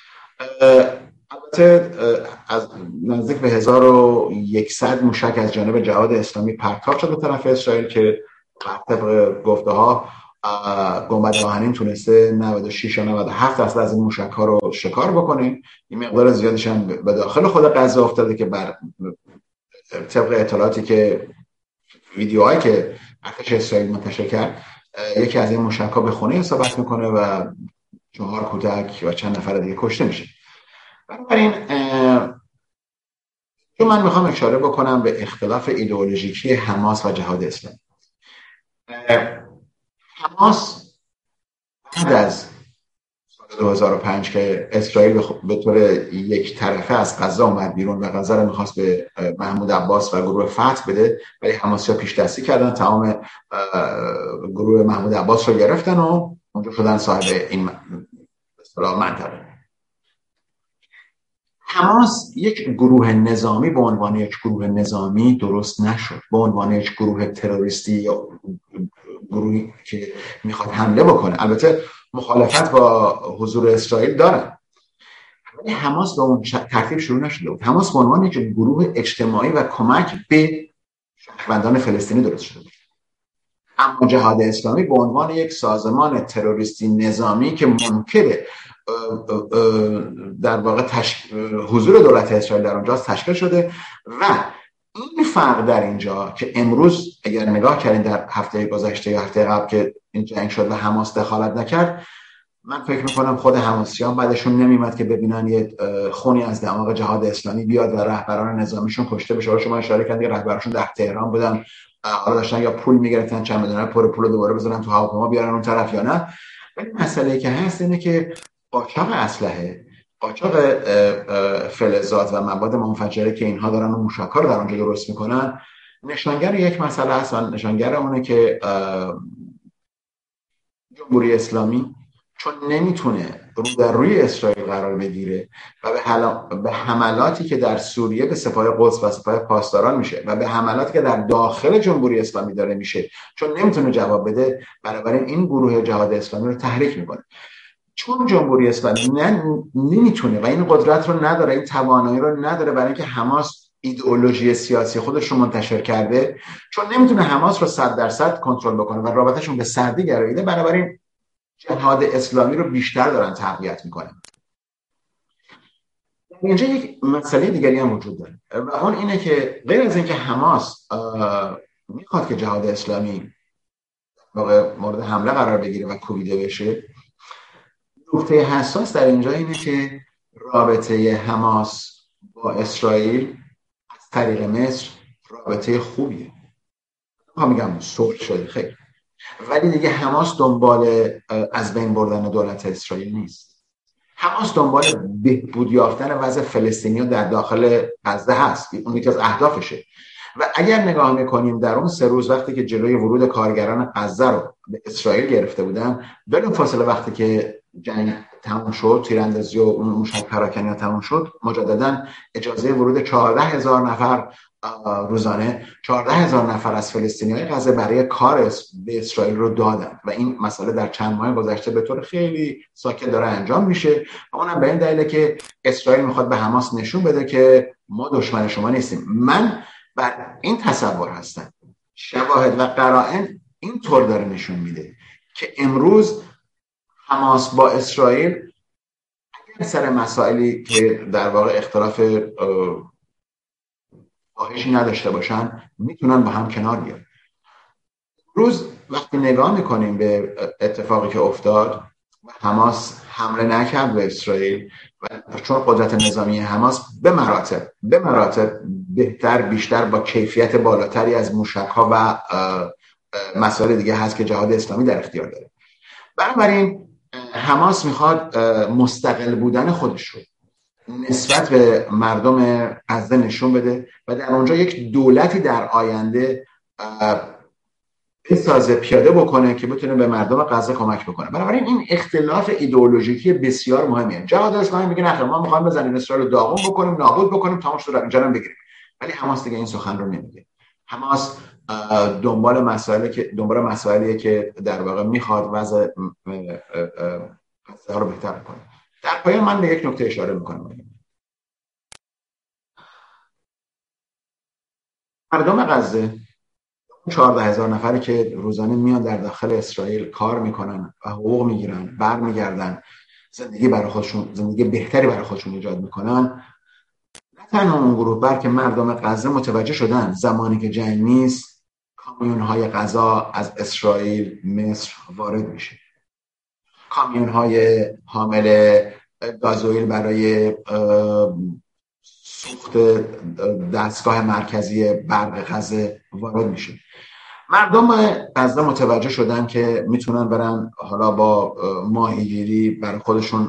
[SPEAKER 3] البته از نزدیک به هزار و یکصد موشک از جانب جهاد اسلامی پرتاب شد به طرف اسرائیل که طبق گفته ها گنبد آهنین تونسته نود و شش یا نود و هفت درصد از این موشک ها رو شکار بکنه. این مقدار زیادش هم به داخل خود غزه افتاده که بر طبق اطلاعاتی که ویدیوهایی که ارتش اسرائیل منتشر کرد، یکی از این موشک ها به خونه اصابت میکنه و چهار کودک و چند نفر دیگه کشته میشه. بنابراین چون من میخوام اشاره بکنم به اختلاف ایدئولوژیکی حماس و جهاد اسلامی. حماس بعد از سال دو هزار و پنج که اسرائیل به طور یک طرفه از غزه اومد بیرون و غزه رو میخواست به محمود عباس و گروه فتح بده، ولی حماسی‌ها پیش دستی کردن، تمام گروه محمود عباس رو گرفتن و اونجا شدن صاحب این منطقه. حماس یک گروه نظامی به عنوان یک گروه نظامی درست نشد، به عنوان یک گروه تروریستی یا گروهی که میخواد حمله بکنه. البته مخالفت با حضور اسرائیل دارن، ولی حماس به اون ترتیب شروع نشده بود. حماس به عنوان یک گروه اجتماعی و کمک به شهروندان فلسطینی درست شده بود. اما جهاد اسلامی به عنوان یک سازمان تروریستی نظامی که منکر در واقع تش... حضور دولت اسرائیل در اونجا تشکیل شده و این فرق در اینجا که امروز اگر نگاه کردین در هفته گذشته یا هفته قبل که این جنگ شد و حماس دخالت نکرد، من فکر میکنم خود حماسیان بعدشون نمیمد که ببینن یه خونی از دماغ جهاد اسلامی بیاد و رهبران نظامیشون کشته بشه. شما اشاره کردید رهبرشون در تهران بودن، حالا داشتن یا پول میگرفتن چمدونا پر پول دوباره بزنن تو هواپیما بیارن اون طرف یا نه. ولی مسئله که هست اینه که قاچاق اسلحه، قاچاق فلزات و مواد منفجره که اینها دارن و موشک‌ها رو در اونجا درست میکنن نشانگر یک مسئله هست و نشانگر اونه که جمهوری اسلامی چون نمیتونه رو در روی اسرائیل قرار بگیره و به, حل... به حملاتی که در سوریه به سپاه قدس و سپاه پاسداران میشه و به حملاتی که در داخل جمهوری اسلامی داره میشه، چون نمیتونه جواب بده، بنابراین این گروه جهاد اسلامی رو تحریک میکنه. چون جمهوری اسلامی نه نمیتونه و این قدرت رو نداره، این توانایی رو نداره برای اینکه حماس ایدئولوژی سیاسی خودش رو منتشر کرده، چون نمیتونه حماس رو صد درصد کنترل بکنه و رابطه‌شون به سردی گراییده، بنابراین جهاد اسلامی رو بیشتر دارن تقویت میکنن. اینجا یک مسئله دیگری هم وجود داره و اون اینه که غیر از اینکه حماس میخواد که جهاد اسلامی مورد حمله قرار بگیره و کوبیده بشه، نقطه حساس در اینجا اینه که رابطه حماس با اسرائیل از طریق مصر رابطه خوبیه. ما میگم صلح شده خیر، ولی دیگه حماس دنبال از بین بردن دولت اسرائیل نیست. حماس دنبال بهبود یافتن وضع فلسطینی‌ها در داخل غزه هست، اون یکی از اهدافشه. و اگر نگاه میکنیم در اون سه روز وقتی که جلوی ورود کارگران غزه رو به اسرائیل گرفته بودن، بلافاصله وقتی که جنگ تموم شد، تیراندازی و اون موشک پراکنی تموم شد، مجددا اجازه ورود چهارده هزار نفر روزانه، چهارده هزار نفر از فلسطینی‌های غزه برای کار به اسرائیل رو دادن و این مسئله در چند ماه گذشته به طور خیلی ساکت داره انجام میشه و اونم به این دلیله که اسرائیل میخواد به حماس نشون بده که ما دشمن شما نیستیم. من بر این تصور هستم، شواهد و قرائن این طور داره نشون میده که امروز حماس با اسرائیل اگر سر مسائلی که در واقع اختلاف خواهشی نداشته باشن میتونن با هم کنار بیان. روز وقتی نگاه میکنیم به اتفاقی که افتاد و حماس حمله نکرد به اسرائیل و چون قدرت نظامی حماس به مراتب به مراتب بهتر، بیشتر، با کیفیت بالاتری از موشک‌ها و مسائل دیگه هست که جهاد اسلامی در اختیار داره، بنابراین حماس میخواد مستقل بودن خودش رو نسبت به مردم غزه نشون بده و در اونجا یک دولتی در آینده بسازه، پیاده بکنه که بتونه به مردم غزه کمک بکنه. بنابراین این اختلاف ایدئولوژیکی بسیار مهمه. جهاد اسلامی میگه نه ما میخوایم بزنیم اسرائیل رو داغون بکنیم، نابود بکنیم، تمام شد اینجا رو بگیریم، ولی حماس دیگه این سخن رو نمیگه. حماس دنبال مسائلی که دنبال مسائلیه که در واقع میخواد وضع غزه رو بهتر کنه. در پایان من به یک نکته اشاره میکنم. مردم غزه، چهارده هزار نفری که روزانه میان در داخل اسرائیل کار میکنن و حقوق میگیرن، برمیگردن، زندگی برای خودشون، زندگی بهتری برای خودشون ایجاد میکنن، نه تنها اون گروه بلکه مردم غزه متوجه شدن زمانی که جنگ نیست کامیون های غذا از اسرائیل مصر وارد میشه، کامیون های حامل گازوئیل برای سوخت دستگاه مرکزی برق غزه وارد میشه. مردم غزه متوجه شدن که میتونن برن حالا با ماهیگیری برای خودشون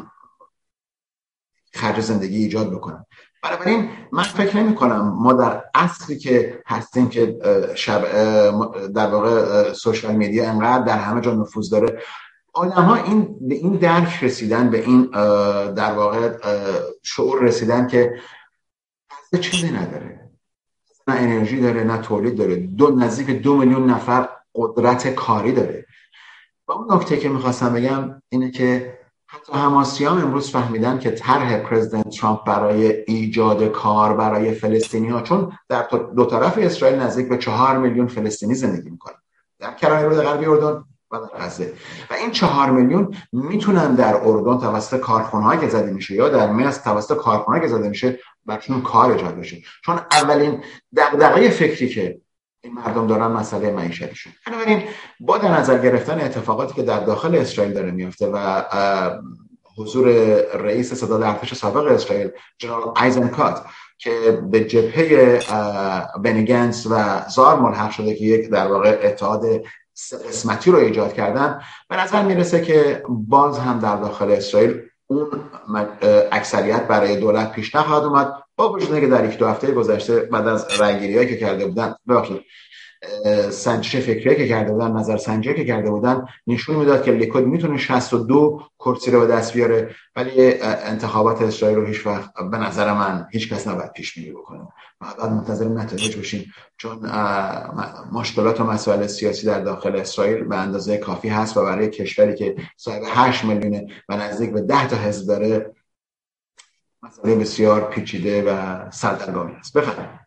[SPEAKER 3] خرج زندگی ایجاد بکنن. بنابراین من فکر نمی کنم ما در عصری که هستیم که شب در واقع سوشال میدیا انقدر در همه جا نفوذ داره، آدم ها این به این درک رسیدن، به این در واقع شعور رسیدن که غزه چیزی نداره، نه انرژی داره، نه تولید داره، دو نزدیک دو میلیون نفر قدرت کاری داره. و اون نکته که میخواستم بگم اینه که حتی حماسیان امروز فهمیدن که طرح پرزیدنت ترامپ برای ایجاد کار برای فلسطینی ها، چون در دو طرف اسرائیل نزدیک به چهار میلیون فلسطینی زندگی میکنن، در کرانه رود غربی اردن و در غزه، و این چهار میلیون میتونن در اردن توسط کارخانه‌هایی که زده میشه یا در مصر توسط کارخانه‌ای که زده میشه براشون کار ایجاد بشه، چون اولین دغدغه فکری که این مردم دارن مسئله معیشتیشون. بنابراین با در نظر گرفتن اتفاقاتی که در داخل اسرائیل داره میفته و حضور رئیس ستاد ارتش سابق اسرائیل جنرال ایزنکات که به جبهه بنی گنتس و زار ملحق شده که یک در واقع اتحاد سه قسمتی رو ایجاد کردن، به نظر میرسه که باز هم در داخل اسرائیل اون اکثریت برای دولت پیش نخواهد اومد، با وجود اینکه در یک دو هفته گذشته بعد از رأیگیری‌هایی که کرده بودن، ببخشید سنجش فکری که کرده بودن، نظر سنجی که کرده بودن، نشون میداد که لیکود میتونه شصت و دو کرسی رو به دست بیاره، ولی انتخابات اسرائیل رو هیچ وقت به نظر من هیچ کس نباید پیش بینی بکنه. بعد منتظر نتایج باشیم، چون مشکلات و مسائل سیاسی در داخل اسرائیل به اندازه کافی هست و برای کشوری که صاحب هشت میلیونه و نزدیک به ده تا حزب داره مسئله بسیار پیچیده و سردرگمی است. بفرمایید.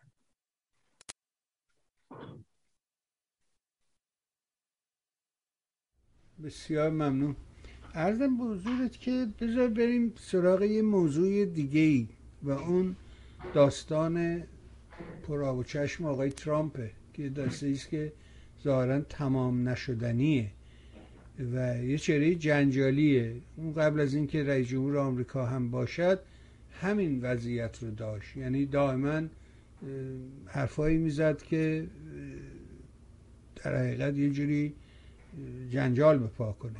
[SPEAKER 2] بسیار ممنون. عرضم به حضورت که بذار بریم سراغ یه موضوع دیگه ای و اون داستان پرآب و چشم آقای ترامپه که داستانی است که ظاهرا تمام نشدنیه و یه چهره جنجالیه. اون قبل از اینکه رئیس جمهور آمریکا هم باشد همین وضعیت رو داشت، یعنی دائما حرفایی میزد که در حقیقت یه جوری جنجال بپا کنه.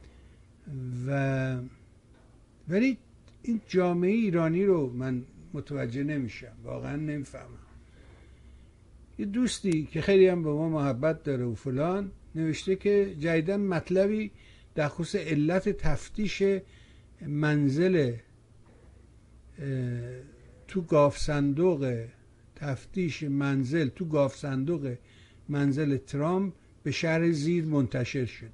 [SPEAKER 2] و ولی این جامعه ایرانی رو من متوجه نمیشم، واقعا نمیفهمم. یه دوستی که خیلی هم به ما محبت داره و فلان نوشته که جدیداً مطلبی در خصوص علت تفتیش منزل تو گاف صندوق تفتیش منزل تو گاف صندوق منزل ترامپ به شهر زیر منتشر شده.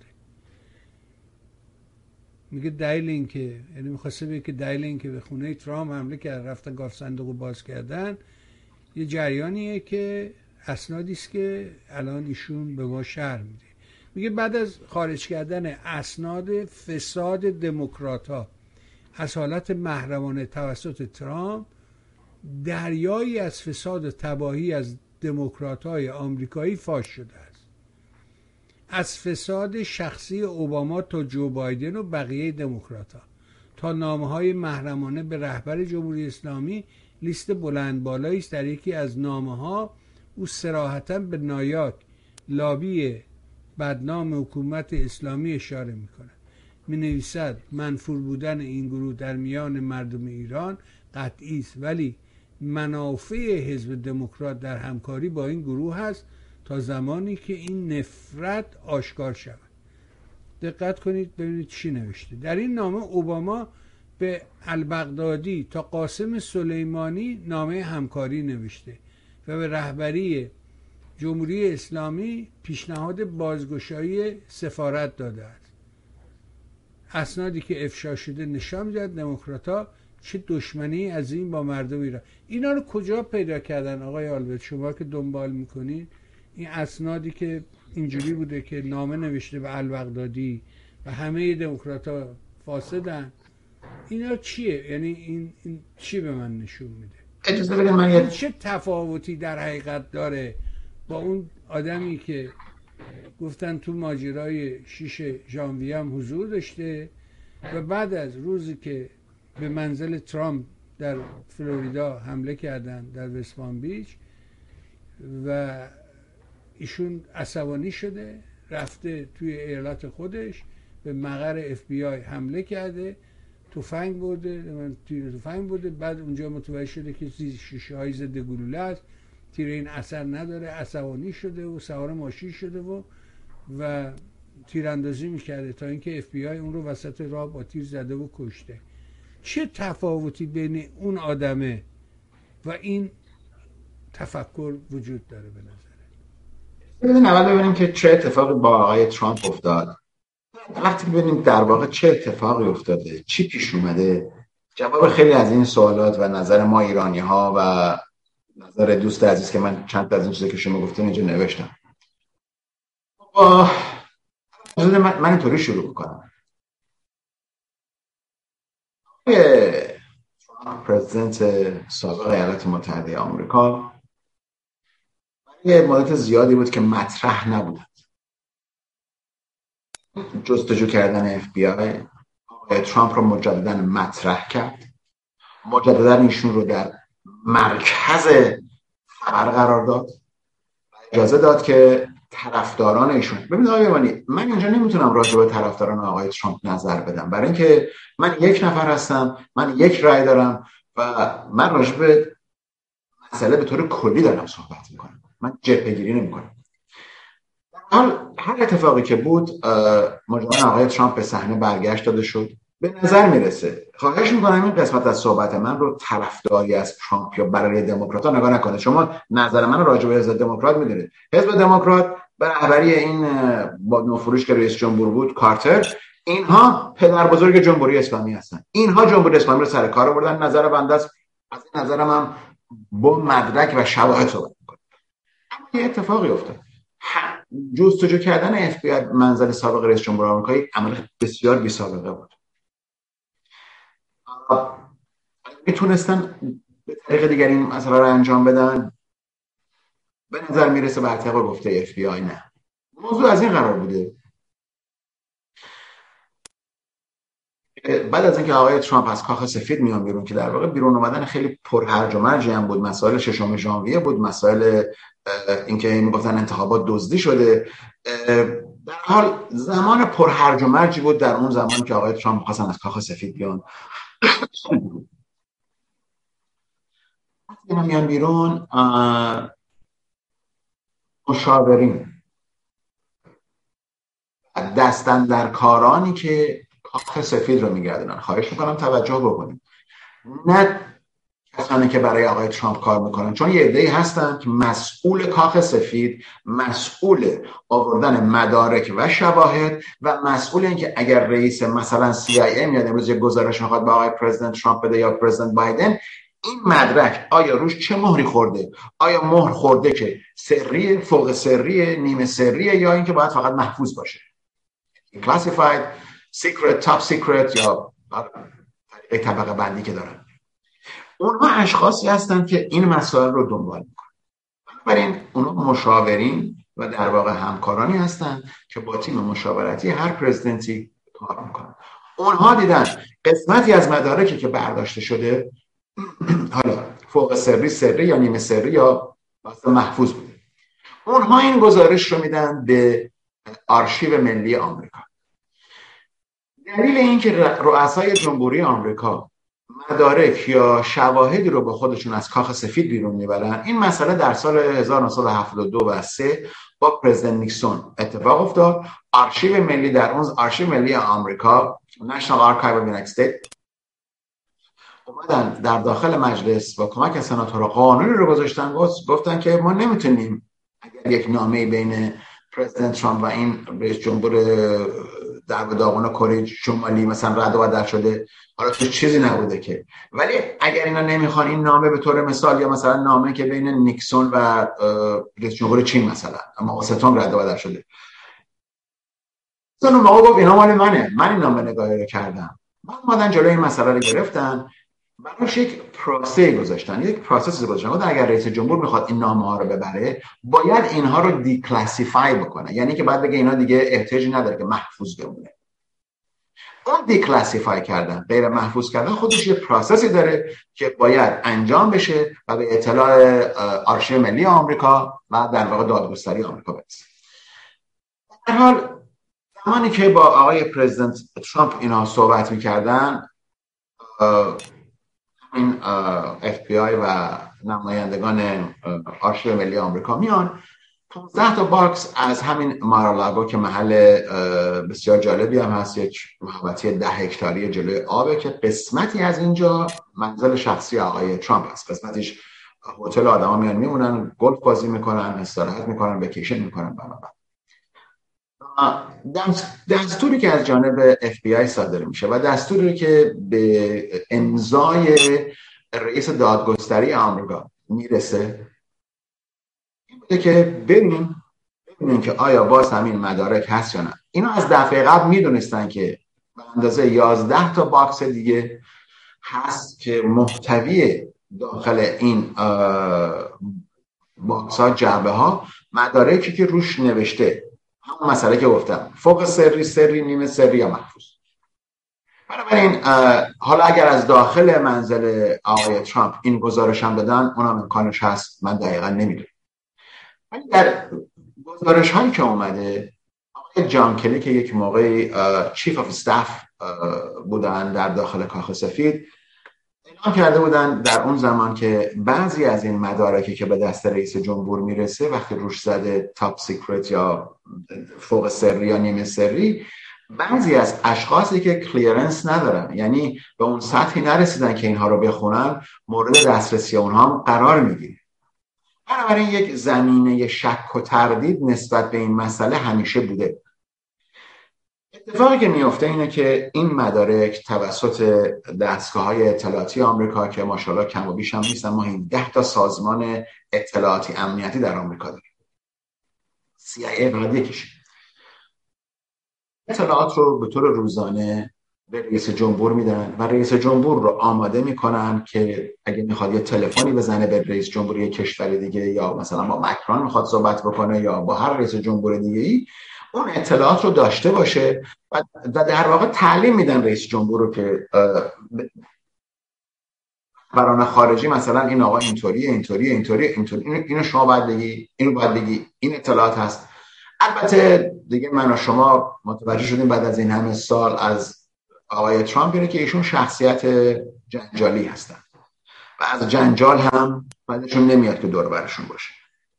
[SPEAKER 2] میگه دلیل این که یعنی میخواسته بگه که دلیل این که به خونه ترامپ حمله کردن رفتن گاف صندوق رو باز کردن یه جریانیه که اسنادی است که الان ایشون به ما شرح میده. میگه بعد از خارج کردن اسناد فساد دموکرات‌ها از حالت محرمانه توسط ترامپ، دریایی از فساد و تباهی از دموکرات‌های آمریکایی فاش شده است. از فساد شخصی اوباما تا جو بایدن و بقیه دموکرات‌ها تا نامه‌های محرمانه به رهبر جمهوری اسلامی، لیست بلند بالایی است. در یکی از نامه‌ها او صراحتاً به نایاک لابی بدنام حکومت اسلامی اشاره می‌کند. می‌نویسد منفور بودن این گروه در میان مردم ایران قطعی است، ولی منافع حزب دموکرات در همکاری با این گروه هست تا زمانی که این نفرت آشکار شود. دقت کنید ببینید چی نوشته. در این نامه اوباما به البغدادی تا قاسم سلیمانی نامه همکاری نوشته و به رهبری جمهوری اسلامی پیشنهاد بازگشایی سفارت داده است. اسنادی که افشا شده نشان میداد دموکرات‌ها چه دشمنی از این با مردم ایران. اینا رو کجا پیدا کردن آقای آلبرت؟ شما که دنبال میکنین این اسنادی که اینجوری بوده که نامه نوشته به البغدادی و همه دموکرات‌ها فاسدن، اینا چیه؟ یعنی این, این چی به من نشون میده؟
[SPEAKER 3] اجازه بدید من یه
[SPEAKER 2] چه تفاوتی در حقیقت داره با اون آدمی که گفتن تو ماجرای شش ژانویه هم حضور داشته و بعد از روزی که به منزل ترامپ در فلوریدا حمله کردن در وست پام بیچ و ایشون عصبانی شده رفته توی ایالت خودش به مقر اف بی آی حمله کرده، تفنگ برده، من تیر تفنگ برده، بعد اونجا متوجه شده که شیشه های ضد گلوله است، تیر این اثر نداره، عصبانی شده و سوار ماشین شده و و تیراندازی میکرده تا اینکه اف بی آی اون رو وسط راه با تیر زده و کشته. چه تفاوتی بین اون آدمه و این تفکر وجود داره به نظره؟
[SPEAKER 3] ببینیم اول ببینیم که چه اتفاقی با آقای ترامپ افتاد. وقتی ببینیم در واقع چه اتفاقی افتاده، چی پیش اومده، جواب خیلی از این سوالات و نظر ما ایرانی ها و نظر دوست عزیز که من چند تا از این چیزا که شما گفتین اینجا نوشتم. من من اینطوری شروع کنم. پرزیدنت سابق ایالات متحده آمریکا یه مدت زیادی بود که مطرح نبودند. جستجو کردن اف بی آی آقای ترامپ رو مجددا مطرح کرد، مجددا ایشون رو در مرکز خبر قرار داد، اجازه داد که طرفداران ایشون، ببینید آقای ایرانی، من اینجا نمیتونم راجع به طرفداران آقای ترامپ نظر بدم، برای اینکه من یک نفر هستم، من یک رأی دارم و من راجع به مسئله به طور کلی دارم صحبت میکنم، من جبهه‌گیری نمیکنم. حال هر اتفاقی که بود مجددا آقای ترامپ به صحنه برگشت داده شد. به نظر میرسه، خواهش میکنم این قسمت از صحبت من رو طرفداری از ترامپ یا برای دموکرات‌ها نگاه نکنید. شما نظر من راجع به حزب دموکرات میدونید. حزب دموکرات به رهبری این با نوفروش که رئیس جمهور بود کارتر، اینها پدر بزرگ جمهوری اسلامی هستن. اینها جمهوری اسلامی رو سر کار آوردن. نظر بنده است، از این نظرم هم با مدرک و شواهد صحبت میکنم. اما یه اتفاقی افتاد. جستجو کردن اف بی آی منزل سابق رئیس جمهور آمریکا یک عمل بسیار بی سابقه بود. میتونستن به طریق دیگری این مسئله رو انجام بدن؟ به نظر میرسه بر طبق گفته اف بی آی نه. موضوع از این قرار بوده بعد از اینکه آقای ترامپ از کاخ سفید میان بیرون، که در واقع بیرون اومدن خیلی پرهرج و مرج هم بود، مسائل ششم ژانویه بود، مسائل اینکه میگفتن انتخابات دزدی شده، در حال زمان پرهرج و مرجی بود در اون زمان که آقای ترامپ خواستن از کاخ سفید بیان. وقتی میان بیرون مشاورین دستن در کارانی که کاخ سفید رو میگردونن، خواهش میکنم توجه بکنید، نه کسانی که برای آقای ترامپ کار میکنن، چون یه عده‌ای هستن که مسئول کاخ سفید، مسئول آوردن مدارک و شواهد و مسئول این که اگر رئیس مثلا سی آی ای میاد امروز یک گزارش میخواد به آقای پرزیدنت ترامپ بده یا پرزیدنت بایدن، این مدرک آیا روش چه مهری خورده؟ آیا مهر خورده که سری، فوق سری، نیمه سری، یا اینکه باید فقط محفوظ باشه؟ classified, secret, top secret یا طریق طبقه بندی که دارن. اونها اشخاصی هستن که این مسائل رو دنبال میکنن. بنابراین اونها مشاورین و در واقع همکارانی هستن که با تیم مشاورتی هر پرزیدنتی کار میکنن. اونها دیدن قسمتی از مدارکی که برداشته شده حالا فوق سری، سری یا نیمه سری یا محفوظ بوده. اونها این گزارش رو میدن به آرشیو ملی آمریکا. دلیل این که رؤسای جمهوری آمریکا مدارک یا شواهدی رو به خودشون از کاخ سفید بیرون میبرن، این مسئله در سال هزار و نهصد و هفتاد و دو و سه با پرزیدنت نیکسون اتفاق افتاد. آرشیو ملی در اون آرشیو ملی آمریکا National Archive of the United States اومدن در داخل مجلس با کمک سناتورها قانونی رو گذاشتن، گفتن که ما نمیتونیم اگر یک نامه بین پرزیدنت ترامپ و این رئیس جمهور در داغون کره شمالی مثلا رد و بدل شده، حالا تو چیزی نبوده که. ولی اگر اینا نمیخوان این نامه به طور مثال، یا مثلا نامه که بین نیکسون و رئیس جمهور چین مثلا اما ستون رد و بدل شده، اون موقع گفت اینا مال منه، من این نامه نگاهی رو کردم. بعد اومدن جلوی این مسئله رو گرفتن، براش یک پروسه گذاشتن، یک پروسس گذاشتن. گفتن اگر رئیس جمهور میخواد این نامه ها رو ببره، باید اینها رو دیکلاسیفای بکنه، یعنی که بعد بگه اینا دیگه احتیاجی نداره که محفوظ بمونه. اون دیکلاسیفای کردن، غیر محفوظ کردن، خودش یه پروسسی داره که باید انجام بشه و به اطلاع آرشیو ملی آمریکا و در واقع دادگستری آمریکا برسه. در حال زمانی که با آقای پرزیدنت ترامپ اینا صحبت میکردن، این اف بی آی و نمایندگان آرشیو ملی آمریکا میان پانزده تا باکس از همین مارالاگو که محل بسیار جالبی هم هست، یک محوطه ده هکتاری جلوی آبه که قسمتی از اینجا منزل شخصی آقای ترامپ است، قسمتش هتل آدما میان میمونن، گلف بازی میکنن، استراحت میکنن، وکیشن میکنن. دستوری که از جانب اف بی آی صادر میشه و دستوری که به امضای رئیس دادگستری آمریکا میرسه این بوده که بریم ببینیم که آیا باز همین مدارک هست یا نه. اینا از دفعه قبل میدونستن که به اندازه یازده تا باکس دیگه هست که محتوی داخل این باکس ها، جعبه ها، مدارکی که روش نوشته همون مسئله که گفتم، فوق سری، سری، نیمه سری یا محفوظ. بنابراین حالا اگر از داخل منزل آقای ترامپ این گزارش هم بدن، اونم امکانش هست، من دقیقا نمیدونم. ولی در گزارش هایی که اومده، آقای جان کلی که یک موقع چیف آف استاف بودن در داخل کاخ سفید، اعلام کرده بودن در اون زمان که بعضی از این مدارکی که به دست رئیس جمهور میرسه وقتی روش زده تاپ سیکرت یا فوق سری یا نیمه سری، بعضی از اشخاصی که کلیرنس ندارن، یعنی به اون سطحی نرسیدن که اینها رو بخونن، مورد دسترسی اونها هم قرار میگیره. بنابراین یک زمینه شک و تردید نسبت به این مسئله همیشه بوده. اتفاقی که میفته اینه که این مدارک توسط دستگاه‌های اطلاعاتی آمریکا که ماشاءالله کم و بیش هم نیستن، ما ده تا سازمان اطلاعاتی امنیتی در آمریکا داریم، سی آی ای فقط یکیش، اطلاعات رو به طور روزانه به رئیس جمهور میدن و رئیس جمهور رو آماده میکنن که اگه میخواد یه تلفنی بزنه به رئیس جمهوری کشور دیگه، یا مثلا با مکرون میخواد صحبت بکنه یا با هر رئیس جمهور دیگه ای، اون اطلاعات رو داشته باشه و در واقع تعلیم میدن رئیس جمهور رو که بران خارجی مثلا این آقا اینطوریه اینطوریه اینطوریه اینطوری، اینو شما باید بگی، اینو باید بگی، این اطلاعات هست. البته دیگه من و شما متوجه شدیم بعد از این همه سال از آقای ترامپ اینه که ایشون شخصیت جنجالی هستن و از جنجال هم بعدشون نمیاد که دور برشون باشه.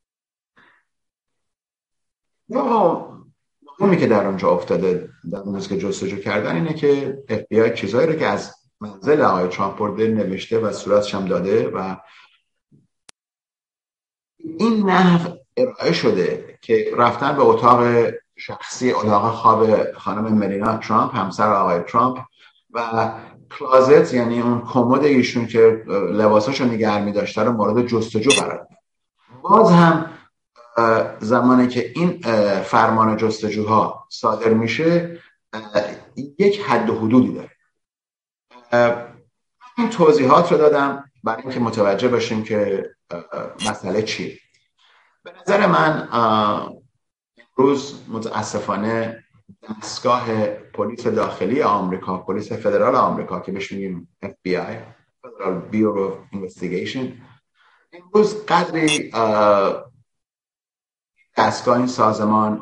[SPEAKER 3] مهمی که در اونجا افتاده در اون روز که جستجو کردن اینه که اف بی آی چیزایی رو که از منزل آقای ترامپ برده نوشته و صورتش هم داده و این نحو ارائه شده که رفتن به اتاق شخصی، اتاق خواب خانم ملینا ترامپ همسر آقای ترامپ و کلازت، یعنی اون کمد ایشون که لباساشو نگه می داشته رو مورد جستجو قرار داد. باز هم زمانی که این فرمان جستجوها صادر میشه یک حد و حدودی داره. این توضیحات رو دادم برای اینکه متوجه باشیم که مسئله چیه. به نظر من امروز متاسفانه دستگاه پلیس داخلی آمریکا، پلیس فدرال آمریکا که بهش میگیم اف بی آی، Federal Bureau of Investigation، امروز قدری دستگاه این سازمان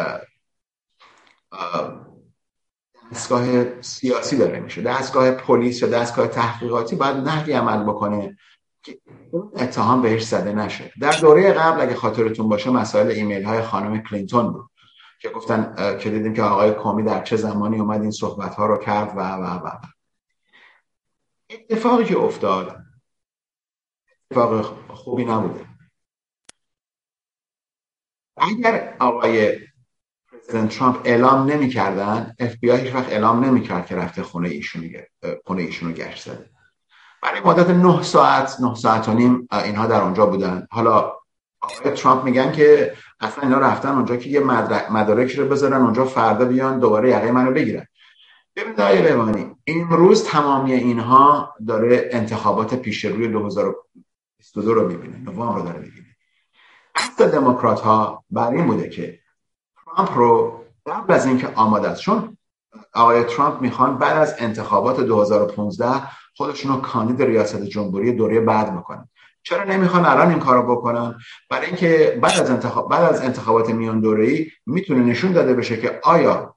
[SPEAKER 3] دستگاه سیاسی داره میشه. دستگاه پلیس یا دستگاه تحقیقاتی باید نحوی عمل بکنه که اون اتهام بهش زده نشه. در دوره قبل اگه خاطرتون باشه مسائل ایمیل های خانم کلینتون بود که گفتن که دیدیم که آقای کومی در چه زمانی اومد این صحبت ها رو کرد و و و اتفاقی که افتاد اتفاق خوبی نبوده. اگر آقای پرزیدنت ترامپ اعلام نمی‌کردن، اف بی آی هیچ وقت اعلام نمی‌کرد که رفته خونه ایشون خونه ایشونو گشت زده. برای مدت نه ساعت نه ساعت و نیم اینها در اونجا بودن. حالا آقای ترامپ میگن که اصلا اینا رفتن اونجا که یه مدارکی رو بذارن اونجا، فردا بیان دوباره یقه منو بگیرن. ببینید آقای لوانی، امروز تمامی اینها داره انتخابات پیش روی دو هزار و بیست و دو رو میبینه، نوامبر رو داره میبینه. اصلا دموکرات ها بر این بوده که ترامپ رو قبل از اینکه آماده است، چون آقای ترامپ میخوان بعد از انتخابات دو هزار و پانزده خودشون رو کاندید ریاست جمهوری دوره بعد بکنن. چرا نمیخوان الان این کارو بکنن؟ برای اینکه بعد از انتخاب بعد از انتخابات میان دوره‌ای میتونه نشون داده بشه که آیا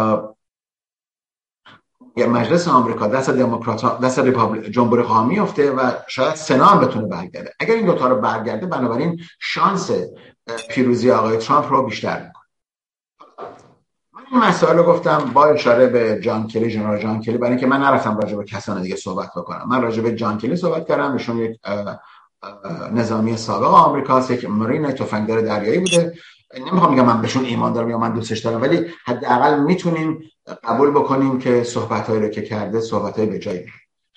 [SPEAKER 3] یا مجلس آمریکا دست دموکرات دست ریپابلیک جمهوری خواهی میفته و شاید سنا هم بتونه برگرده. اگر این دو تا رو برگرده، بنابراین شانس پیروزی آقای ترامپ رو بیشتر میکنه. من این مسائل رو گفتم با اشاره به جان کلی، جنرال جان کلی، برای اینکه من نرفتم راجع به کسان دیگه صحبت بکنم. من راجع به جان کلی صحبت کردم. ایشون یک نظامی سابق آمریکاست، یک مرین تفنگدار دریایی بوده. نمیخوام بگم من بهشون ایمان دارم یا من دوستش دارم، ولی حداقل میتونیم قبول بکنیم که صحبتایی رو که کرده صحبتای به جایی.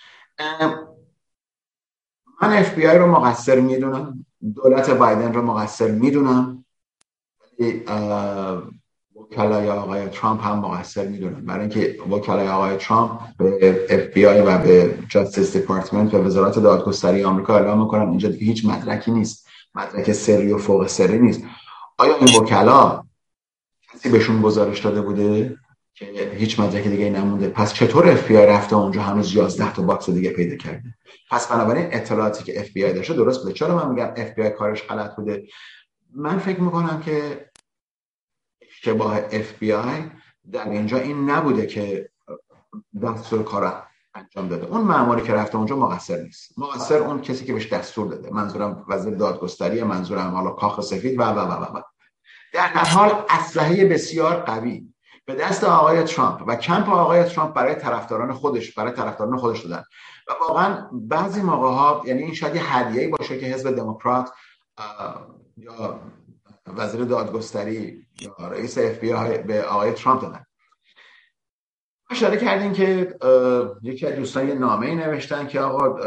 [SPEAKER 3] من اف بی آی رو مقصر میدونم، دولت بایدن رو مقصر میدونم، ولی وکلای آقای ترامپ هم مقصر میدونم، برای اینکه وکلای آقای ترامپ به اف بی آی و به جاستیس دیپارتمنت و وزارت دادگستری آمریکا اعلام میکنن اینجا دیگه هیچ مدرکی نیست، مدرک سری و فوق سری نیست. آیا این وکلا کسی بهشون گزارش داده بوده که هیچ مدرک دیگه نمونده؟ پس چطور اف بی آی رفته اونجا هنوز یازده تا باکس دیگه پیدا کرده؟ پس بنابراین اطلاعاتی که اف بی آی داشته درست بوده. چرا من میگم اف بی آی کارش غلط بوده؟ من فکر میکنم که اشتباه اف بی آی در اینجا این نبوده که دستور کار انجام داده. اون مأموری که رفته اونجا مقصر نیست. مقصر اون کسی که بهش دستور داده. منظورم وزیر دادگستری، منظورم حالا کاخ سفید و و و و. در هر حال اسلحه بسیار قوی به دست آقای ترامپ و کمپ آقای ترامپ برای طرفداران خودش برای طرفداران خودش دادن و واقعا بعضی موقع ها، یعنی این شاید یه هدیه‌ای باشه که حزب دموکرات یا وزیر دادگستری یا رئیس اف بی آی به آقای ترامپ دادن. اشاره کردین که یکی از دوستان یه نامه‌ای نوشتن که آقا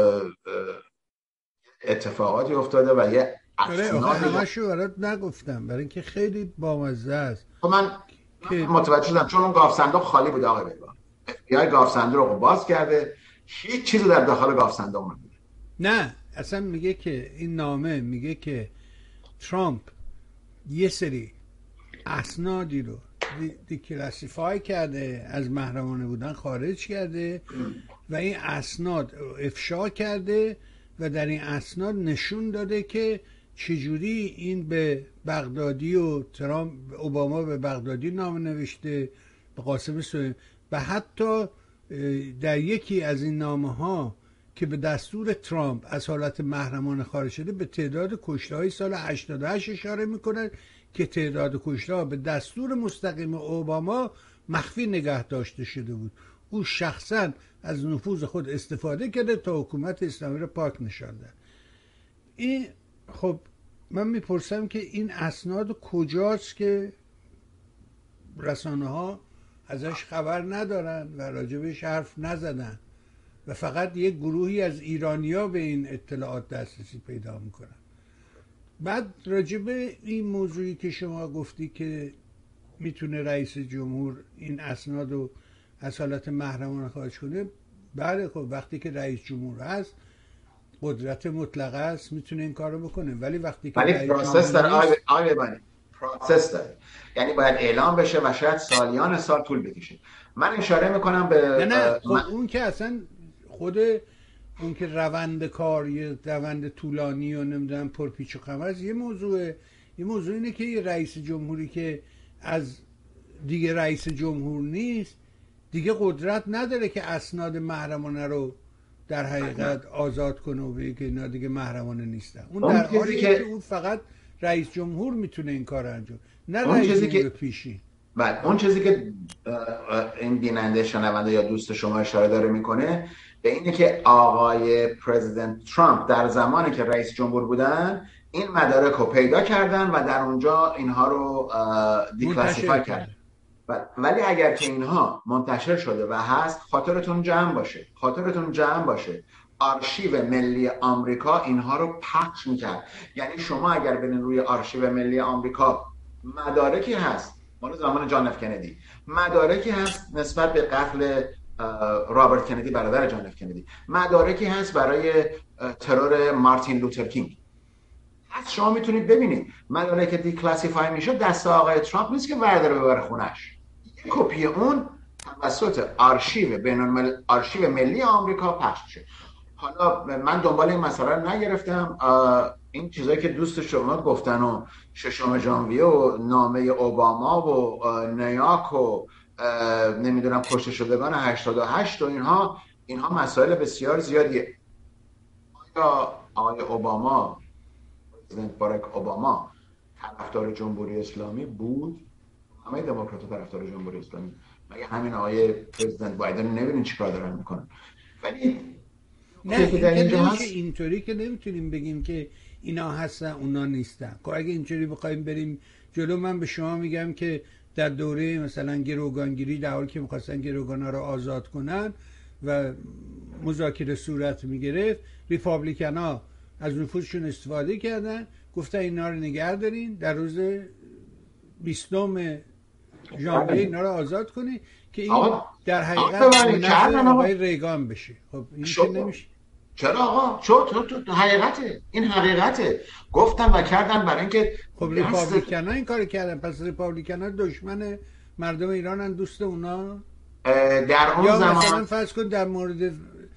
[SPEAKER 3] اتفاقاتی افتاده و یه
[SPEAKER 2] همشو برات نگفتم برای اینکه خیلی بامزه است.
[SPEAKER 3] خب من که متوجه شدم چون اون گاف صندوق خالی بود آقای بیگان. اف بی آی گاف صندوق رو باز کرده، هیچ چیزی در داخل گاف صندوق نبود.
[SPEAKER 2] نه اصلا میگه که این نامه میگه که ترامپ یه سری اسنادی رو دیکلاسیفای کرده، از محرمانه بودن خارج کرده و این اسناد افشا کرده و در این اسناد نشون داده که چجوری این به بغدادی و ترامپ اوباما به بغدادی نامه نوشته، به قاسم سلیمانی، و حتی در یکی از این نامه ها که به دستور ترامپ از حالت محرمانه خارج شده به تعداد کشته‌های سال هشتاد و هشت اشاره میکنه که تعداد کشته‌ها به دستور مستقیم اوباما مخفی نگه داشته شده بود. او شخصا از نفوذ خود استفاده کرده تا حکومت اسلامی رو پاک نشانده. این خب من میپرسم که این اسناد کجاست که رسانه ها ازش خبر ندارن و راجبش حرف نزدن و فقط یک گروهی از ایرانیا به این اطلاعات دسترسی پیدا میکنن. بعد راجب این موضوعی که شما گفتی که میتونه رئیس جمهور این اسناد رو از حالت محرمانه خارج کنه، بله خب وقتی که رئیس جمهور هست قدرت مطلقه است، میتونه این کارو بکنه، ولی وقتی که
[SPEAKER 3] ولی پروسس داره آقای آقای بانی پروسس داره، یعنی باید اعلام بشه و شاید سالیان سال طول بکشه. من اشاره میکنم به
[SPEAKER 2] نه نه خب من... اون که اصلا خود اون که روند کار یه روند طولانی و نمیدونم پرپیچ و خم است، یه موضوع یه موضوع اینه که یه رئیس جمهوری که از دیگه رئیس جمهور نیست دیگه قدرت نداره که اسناد محرمانه رو در حقیقت آزاد کنه و بگه که اینا دیگه محرمانه نیستن. اون, اون در حالی که اون فقط رئیس جمهور میتونه این کار انجام، نه رئیس جمهور که... پیشی.
[SPEAKER 3] بله اون چیزی که این بیننده شنونده یا دوست شما اشاره داره میکنه به اینه که آقای پرزیدنت ترامپ در زمانی که رئیس جمهور بودن این مدارک رو پیدا کردن و در اونجا اینها رو دیکلاسیفای کردن. ولی اگر که اینها منتشر شده و هست، خاطرتون جمع باشه خاطرتون جمع باشه آرشیو ملی آمریکا اینها رو پخش میکرد. یعنی شما اگر برین روی آرشیو ملی آمریکا، مدارکی هست مال زمان جان اف کندی، مدارکی هست نسبت به قتل رابرت کندی برادر جان اف کندی، مدارکی هست برای ترور مارتین لوتر کینگ. از شما میتونید ببینید مدارکی که دیکلاسیفای میشه دست آقای ترامپ نیست که ورداره ببره خونش. یک کپی اون توسط آرشیو بین‌المللی آرشیو ملی آمریکا پخش میشه. حالا من دنبال این مسئله رو نگرفتم، این چیزایی که دوست شما گفتن و ششم ژانویه و نامه اوباما و نیویورک و نمیدونم کشته شدگان هشتاد و هشت و اینها اینها مسائل بسیار زیادیه. آیا آقای اوباما، پرزیدنت باراک اوباما طرفدار جمهوری اسلامی بود؟ همه دموکرات‌ها طرفدار جمهوری اسلامی، مگه همین آقای پرزیدنت بایدن نمیدونین چیکار دارن میکنن؟ ولی
[SPEAKER 2] نه این که نمیشه اینطوری که نمیتونیم بگیم که اینا هستن اونا نیستن. که اگه اینطوری بخوایم بریم جلو، من به شما میگم که در دوره مثلا گروگانگیری، در حالی که میخواستن گروگانا رو آزاد کنن و مذاکره صورت میگرفت، ریپابلیکنا از نفوذشون استفاده کردن، گفتن اینا رو نگه دارین، در روز بیستم ژانویه اینا رو آزاد کنی که این آقا در حقیقت نفع آقای ریگان بشه. خب این که نمیشه.
[SPEAKER 3] چرا آقا؟ چرا تو تو حقیقته، این حقیقته. گفتن و کردن برای اینکه
[SPEAKER 2] خب ریپابلیکن ها این کار کردن، پس ریپابلیکن ها دشمن مردم ایرانن، دوست اونا؟
[SPEAKER 3] در اون
[SPEAKER 2] یا
[SPEAKER 3] زمان
[SPEAKER 2] مثلا فرض کن در مورد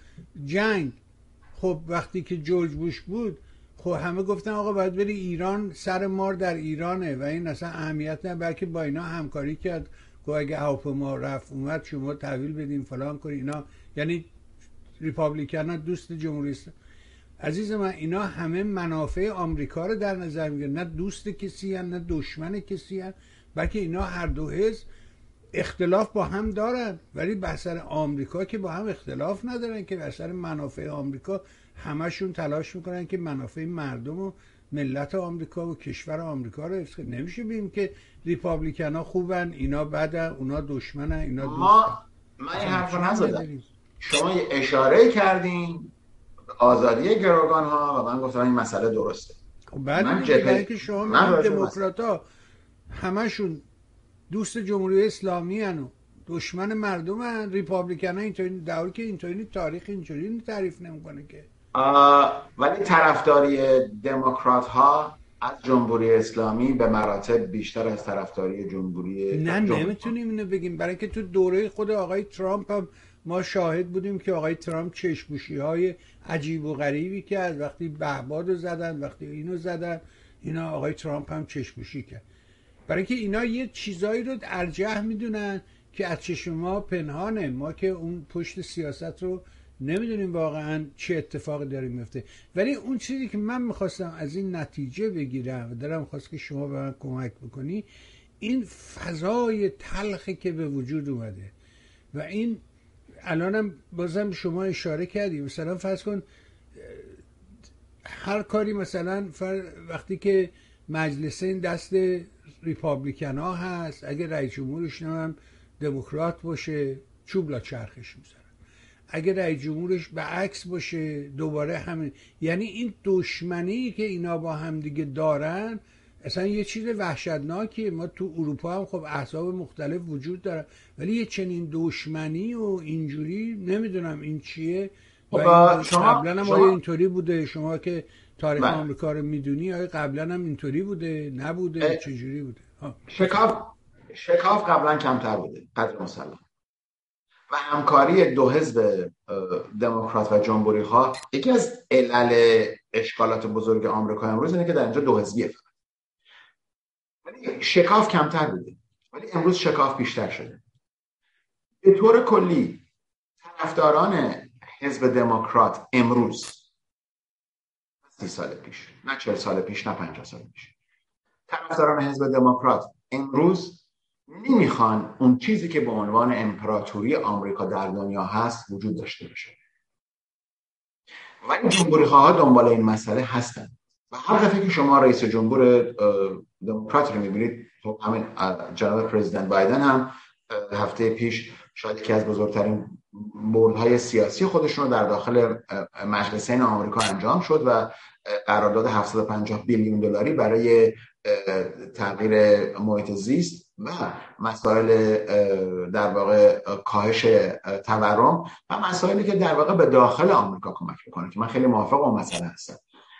[SPEAKER 2] جنگ، خب وقتی که جورج بوش بود، خب همه گفتن آقا باید بری ایران، سر مار در ایرانه و این اصلا اهمیت نه، بلکه با اینا همکاری کرد که اگه هواپیما رفت اومد شما تحویل بدین فلان کنی اینا. یعنی ریپابلیکن ها دوست جمهوری اسلامی. عزیز من اینا همه منافع آمریکا رو در نظر میگیرن، نه دوست کسی هن، نه دشمن کسی هن، بلکه اینا هر دو حزب اختلاف با هم دارن، ولی بسر آمریکا که با هم اختلاف ندارن، که بسر منافع آمریکا همشون تلاش میکنن که منافع مردم و ملت آمریکا و کشور آمریکا رو حفظ کنن. نمیشه بگیم که ریپابلیکن ها خوبن اینا بدن، اونا دشمنن اینا دوستن.
[SPEAKER 3] ما من این حرف رو نزدم. شما اشاره کردین آزادی گروگان ها و من گفتم این مسئله درسته.
[SPEAKER 2] بعد من جبهه که شما من دموکرات ها همشون دوست جمهوری اسلامی هن و دشمن مردم هن، ریپابلیکن ها اینطوری، در حالی که اینطوری تاریخ اینطوری تعریف نمیکنه که.
[SPEAKER 3] ولی طرفداری دموکرات ها از جمهوری اسلامی به مراتب بیشتر از طرفداری جمهوری
[SPEAKER 2] نه نمیتونیم اینو بگیم، برای که تو دوره خود آقای ترامپ هم ما شاهد بودیم که آقای ترامپ چشم‌پوشی های عجیب و غریبی کرد، وقتی بهبادو زدن، وقتی اینو زدن، اینا آقای ترامپ هم چشم‌پوشی کرد، برای که اینا یه چیزایی رو ارجح میدونن که از چشم ما پنهانه، ما که اون پشت سیاست رو نمیدونیم واقعا چه اتفاقی داره میفته. ولی اون چیزی که من میخواستم از این نتیجه بگیرم و دارم خواست که شما به من کمک بکنی، این فضای تلخی که به وجود اومده و این الانم بازم شما اشاره کردی، مثلا فرض کن هر کاری، مثلا وقتی که مجلسین دست ریپابلیکن ها هست، اگه رئیس جمهورش هم دموکرات باشه چوب لا چرخش میزنن، اگه رئیس جمهورش به عکس باشه دوباره همین. یعنی این دشمنی که اینا با هم دیگه دارن اصلا یه چیز وحشتناکیه. ما تو اروپا هم خب احزاب مختلف وجود دارن، ولی یه چنین دشمنی و اینجوری نمیدونم این چیه. قبلا هم آیا اینطوری بوده؟ شما که تاریخ من. آمریکا رو میدونی، آیا قبلا هم اینطوری بوده نبوده چجوری بوده؟ ها.
[SPEAKER 3] شکاف شکاف قبلا کمتر بوده قدر مسلم و همکاری دو حزب دموکرات و جمهوری ها یکی از علل اشکالات بزرگ آمریکا امروز اینه که در اینجا دو حزبیه، ولی شکاف کمتر بوده، ولی امروز شکاف بیشتر شده. به طور کلی طرفداران حزب دموکرات امروز، سی سال پیش، نه چهل سال پیش، نه پنجاه سال پیش، طرفداران حزب دموکرات امروز نمیخوان اون چیزی که به عنوان امپراتوری آمریکا در دنیا هست وجود داشته باشه. ولی جمهوری خواه دنبال این مسئله هستن و هر دفعه که شما رئیس جمهور دموکرات رو میبینید، خب همین جناب پرزیدنت بایدن هم هفته پیش شاید یکی از بزرگترین بردهای سیاسی خودشون رو در داخل مجلسین آمریکا انجام شد و قرارداد هفتصد و پنجاه بیلیون دلاری برای تغییر محیط زیست و مسائل در واقع کاهش تورم و مسائلی که در واقع به داخل آمریکا کمک میکنه که من خیلی موافق اون مسئله هستم.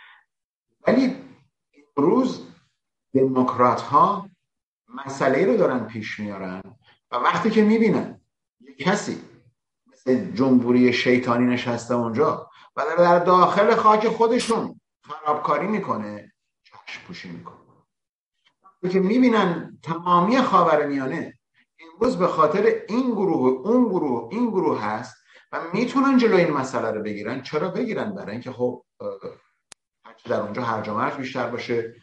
[SPEAKER 3] ولی امروز دموکرات ها مسئله رو دارن پیش میارن و وقتی که میبینن یک کسی مثل جمهوری شیطانی نشسته اونجا و در داخل خاک خودشون خرابکاری میکنه، چشم پوشی میکنه. وقتی که میبینن تمامی خاورمیانه امروز به خاطر این گروه اون گروه این گروه هست و میتونن جلوی این مسئله رو بگیرن، چرا بگیرن؟ برای اینکه خب هرچی در اونجا هرج و مرج بیشتر باشه.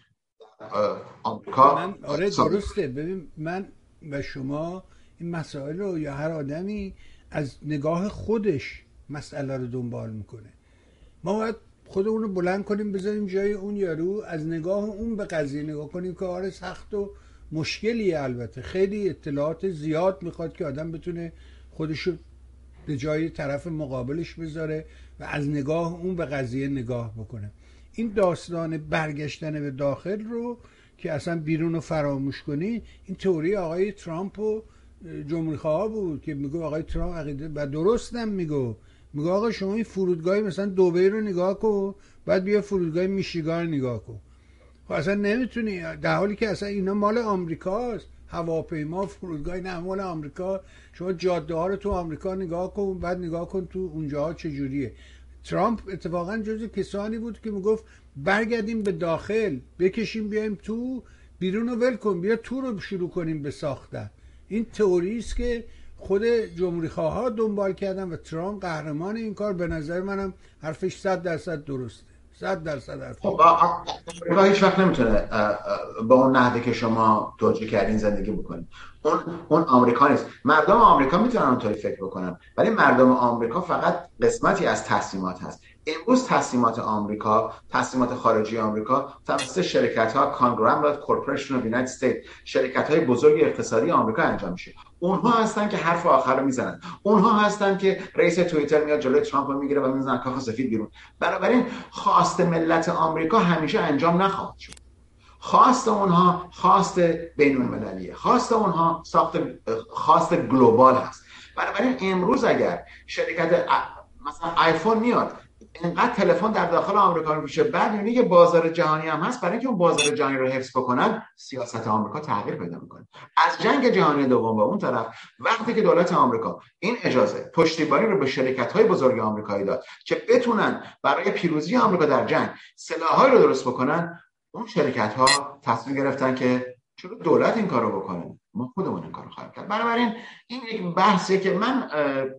[SPEAKER 3] آمریکا
[SPEAKER 2] من آره درسته. ببین من و شما این مسائل رو یا هر آدمی از نگاه خودش مسئله رو دنبال میکنه. ما باید خودمون رو بلند کنیم بذاریم جای اون یارو، از نگاه اون به قضیه نگاه کنیم. کار سخت و مشکلیه، البته خیلی اطلاعات زیاد میخواد که آدم بتونه خودش رو به جای طرف مقابلش بذاره و از نگاه اون به قضیه نگاه بکنه. این داستان برگشتن به داخل رو که اصلا بیرون رو فراموش کنی، این تئوری آقای ترامپ و جمهوری خواه بود که میگه آقای ترامپ عقیده و درستم میگه میگه آقا شما این فرودگاه مثلا دبی رو نگاه کن، بعد بیا فرودگاه میشیگان نگاه کن. خب اصلا نمیتونی، در حالی که اصلا اینا مال آمریکاست، هواپیما فرودگاه نه مال آمریکا. شما جاده ها رو تو آمریکا نگاه کن، بعد نگاه کن تو اونجاها چجوریه. ترامپ اتفاقا جزو کسانی بود که میگفت برگردیم به داخل، بکشیم بیایم تو، بیرون رو ول کن، بیا تو رو شروع کنیم به ساختن. این تئوری است که خود جمهوری خواها دنبال کردن و ترامپ قهرمان این کار. به نظر منم حرفش صد درصد درسته، صد درصد حرف.
[SPEAKER 3] خب آمریکا هیچ وقت نمیتونه با اون نحوی که شما توجیه کردین زندگی بکنه. اون اون آمریکا نیست. مردم آمریکا میتونن اونطوری فکر بکنن، ولی مردم آمریکا فقت قسمتی از تصمیمات هست. امروز تصمیمات آمریکا، تصمیمات خارجی آمریکا توسط شرکت‌ها کانگراملت کورپوریشن اف یونایتد استیت، شرکت‌های بزرگ اقتصادی آمریکا انجام میشه. اونها هستن که حرف آخر رو میزنن. اونها هستن که رئیس توییتر میاد جلوی ترامپ رو میگیره و میزنه کاخ سفید بیرون. بنابراین خواست ملت آمریکا همیشه انجام نخواهد شد. خواست اونها خواست بین المللیه، خواست اونها ساخت خواست گلوبال هست. بنابراین امروز اگر شرکت مثلا آیفون میاد اینقدر تلفن در داخل آمریکا میشه، بعد میبینی که بازار جهانی هم هست، برای اینکه اون بازار جهانی رو حفظ بکنن سیاست آمریکا تغییر پیدا میکنه. از جنگ جهانی دوم به اون طرف، وقتی که دولت آمریکا این اجازه پشتیبانی رو به شرکت‌های بزرگ آمریکایی داد که بتونن برای پیروزی آمریکا در جنگ سلاح‌های رو درست بکنن، اون شرکت‌ها تصمیم گرفتن که چرا دولت این کارو بکنه، ما خودمون این کارو خواهیم کرد. بنابراین این یک بحثیه که من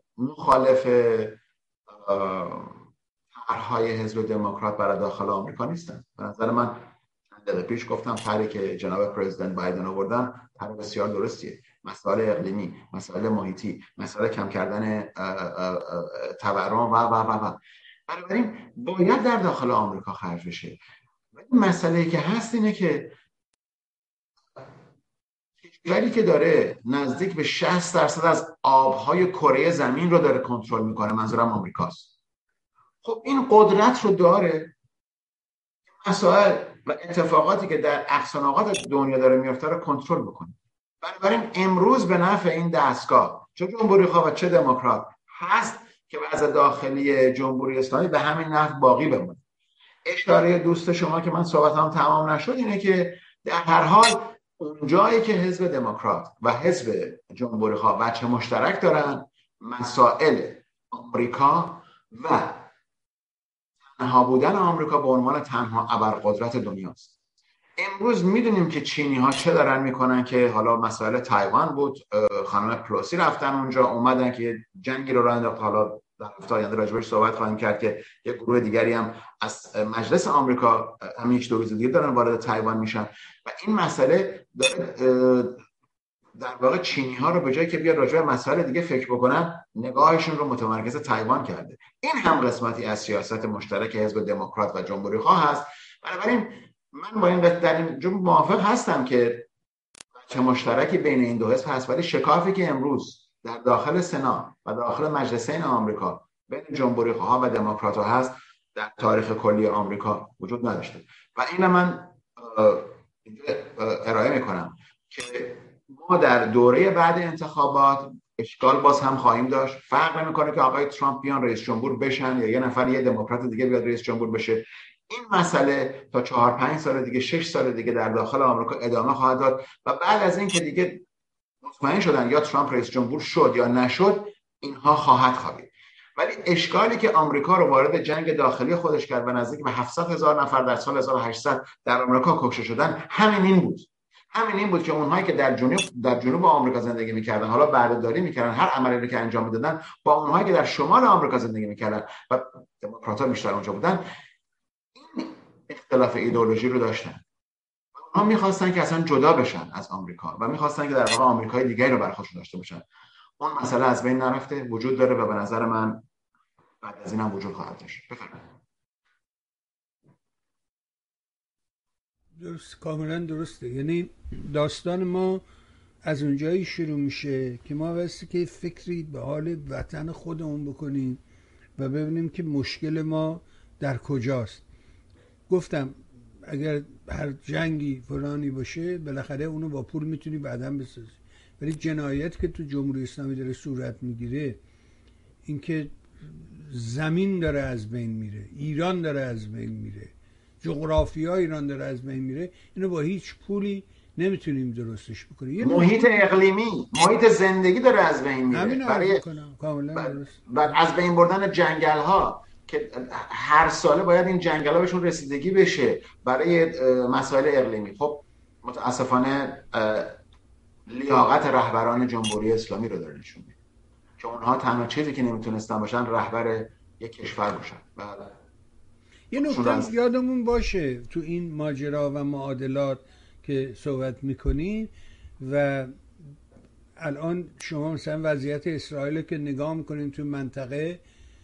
[SPEAKER 3] مخالف طرح‌های حزب دموکرات برای داخل آمریکا نیستم. به نظر من چند دقیقه پیش گفتم طرحی که جناب پرزیدنت بایدن آوردن طرح بسیار درستیه. مسائل اقلیمی، مسائل محیطی، مسائل کم کردن تورم و و و و بنابراین باید در داخل آمریکا خرج بشه. ولی مسئله‌ای که هست اینه که کشوری که داره نزدیک به شصت درصد از آب‌های کره زمین رو داره کنترل میکنه، منظورم آمریکاست، خب این قدرت رو داره مسائل و اتفاقاتی که در اقصانقاط دنیا داره میفته رو کنترل بکنه. بنابراین امروز به نفع این دستگاه چه جمهوری خواه و چه دموکرات هست که وضع داخلی جمهوری اسلامی به همین نحو باقی بمونه. اشاره دوست شما که من صحبتم تمام نشد اینه که در هر حال اون جایی که حزب دموکرات و حزب جمهوری خواه وجه مشترک دارن، مسائل آمریکا و تنها بودن آمریکا به عنوان تنها ابرقدرت دنیاست. امروز میدونیم که چینی ها چه دارن میکنن که حالا مسائل تایوان بود، خانم پلوسی رفتن اونجا اومدن که جنگی رو راه انداخت. حالا در هفته آینده راجبش صحبت خواهیم کرد که یک گروه دیگری هم از مجلس آمریکا همین یک دو روز دیگه دارن وارد تایوان میشن و این مسئله داره در واقع چینی ها رو به جایی که بیاد راجع به مسائل دیگه فکر بکنن نگاهشون رو متمرکز تایوان کرده. این هم قسمتی از سیاست مشترک حزب دموکرات و جمهوری خواه هست بنابراین من با این در این جو موافق هستم که چه مشترکی بین این دو حزب هست، ولی شکافی که امروز در داخل سنا و داخل مجلسین آمریکا بین جمهوری خواه و دموکرات ها هست در تاریخ کلی آمریکا وجود نداشته و این من ارائه میکنم که ما در دوره بعد انتخابات اشکال باز هم خواهیم داشت. فرق نمیکنه که آقای ترامپ بیان رئیس جمهور بشن یا یه نفر یه دموکرات دیگه بیاد رئیس جمهور بشه. این مسئله تا چهار پنج سال دیگه، شش سال دیگه در داخل آمریکا ادامه خواهد داد و بعد از این که دیگه مطمئن شدن یا ترامپ رئیس جمهور شد یا نشد، اینها خواهد خوابید. ولی اشکالی که آمریکا رو وارد جنگ داخلی خودش کرد و نزدیک به هفتصد هزار نفر در سال هزار و هشتصد در آمریکا کشته شدن، همین این بود. همین این بود که اونهایی که در جنوب در جنوب آمریکا زندگی می‌کردن، حالا بردهداری می‌کردن، هر عملی که انجام می‌دادن، با اونهایی که در شمال آمریکا زندگی می‌کردن و دموکرات‌ها بیشتر اونجا بودن، این اختلاف ایدئولوژی رو داشتن. اونها می‌خواستن که اصلا جدا بشن از آمریکا و می‌خواستن که در واقع آمریکای دیگری رو بر خودشون داشته باشن. اون مسئله از بین نرفته، وجود داره و به نظر من بعد از این هم وجود خواهد داشت. بفرمایید.
[SPEAKER 2] درست، کاملا درسته. یعنی داستان ما از اونجایی شروع میشه که ما واسه که فکری به حال وطن خودمون بکنیم و ببینیم که مشکل ما در کجاست. گفتم اگر هر جنگی فلانی باشه بالاخره اونو با پول میتونی بعداً بسازی، ولی جنایت که تو جمهوری اسلامی داره صورت میگیره، اینکه زمین داره از بین میره، ایران داره از بین میره، جغرافیا ایران داره از بین میره، اینو با هیچ پولی نمیتونیم درستش بکنیم.
[SPEAKER 3] محیط اقلیمی، محیط زندگی داره از بین میره.
[SPEAKER 2] برای کاملا
[SPEAKER 3] بعد از بین بردن جنگل ها که هر ساله باید این جنگل ها بهشون رسیدگی بشه برای مسائل اقلیمی. خب متاسفانه لیاقت رهبران جمهوری اسلامی رو داره نشون میده که اونها تنها چیزی که نمیتونستن باشن رهبر یک کشور باشن. بله.
[SPEAKER 2] یه نکته یادمون باشه تو این ماجرا و معادلات که صحبت میکنین و الان شما مثلا وضعیت اسرائیل که نگاه میکنین تو منطقه،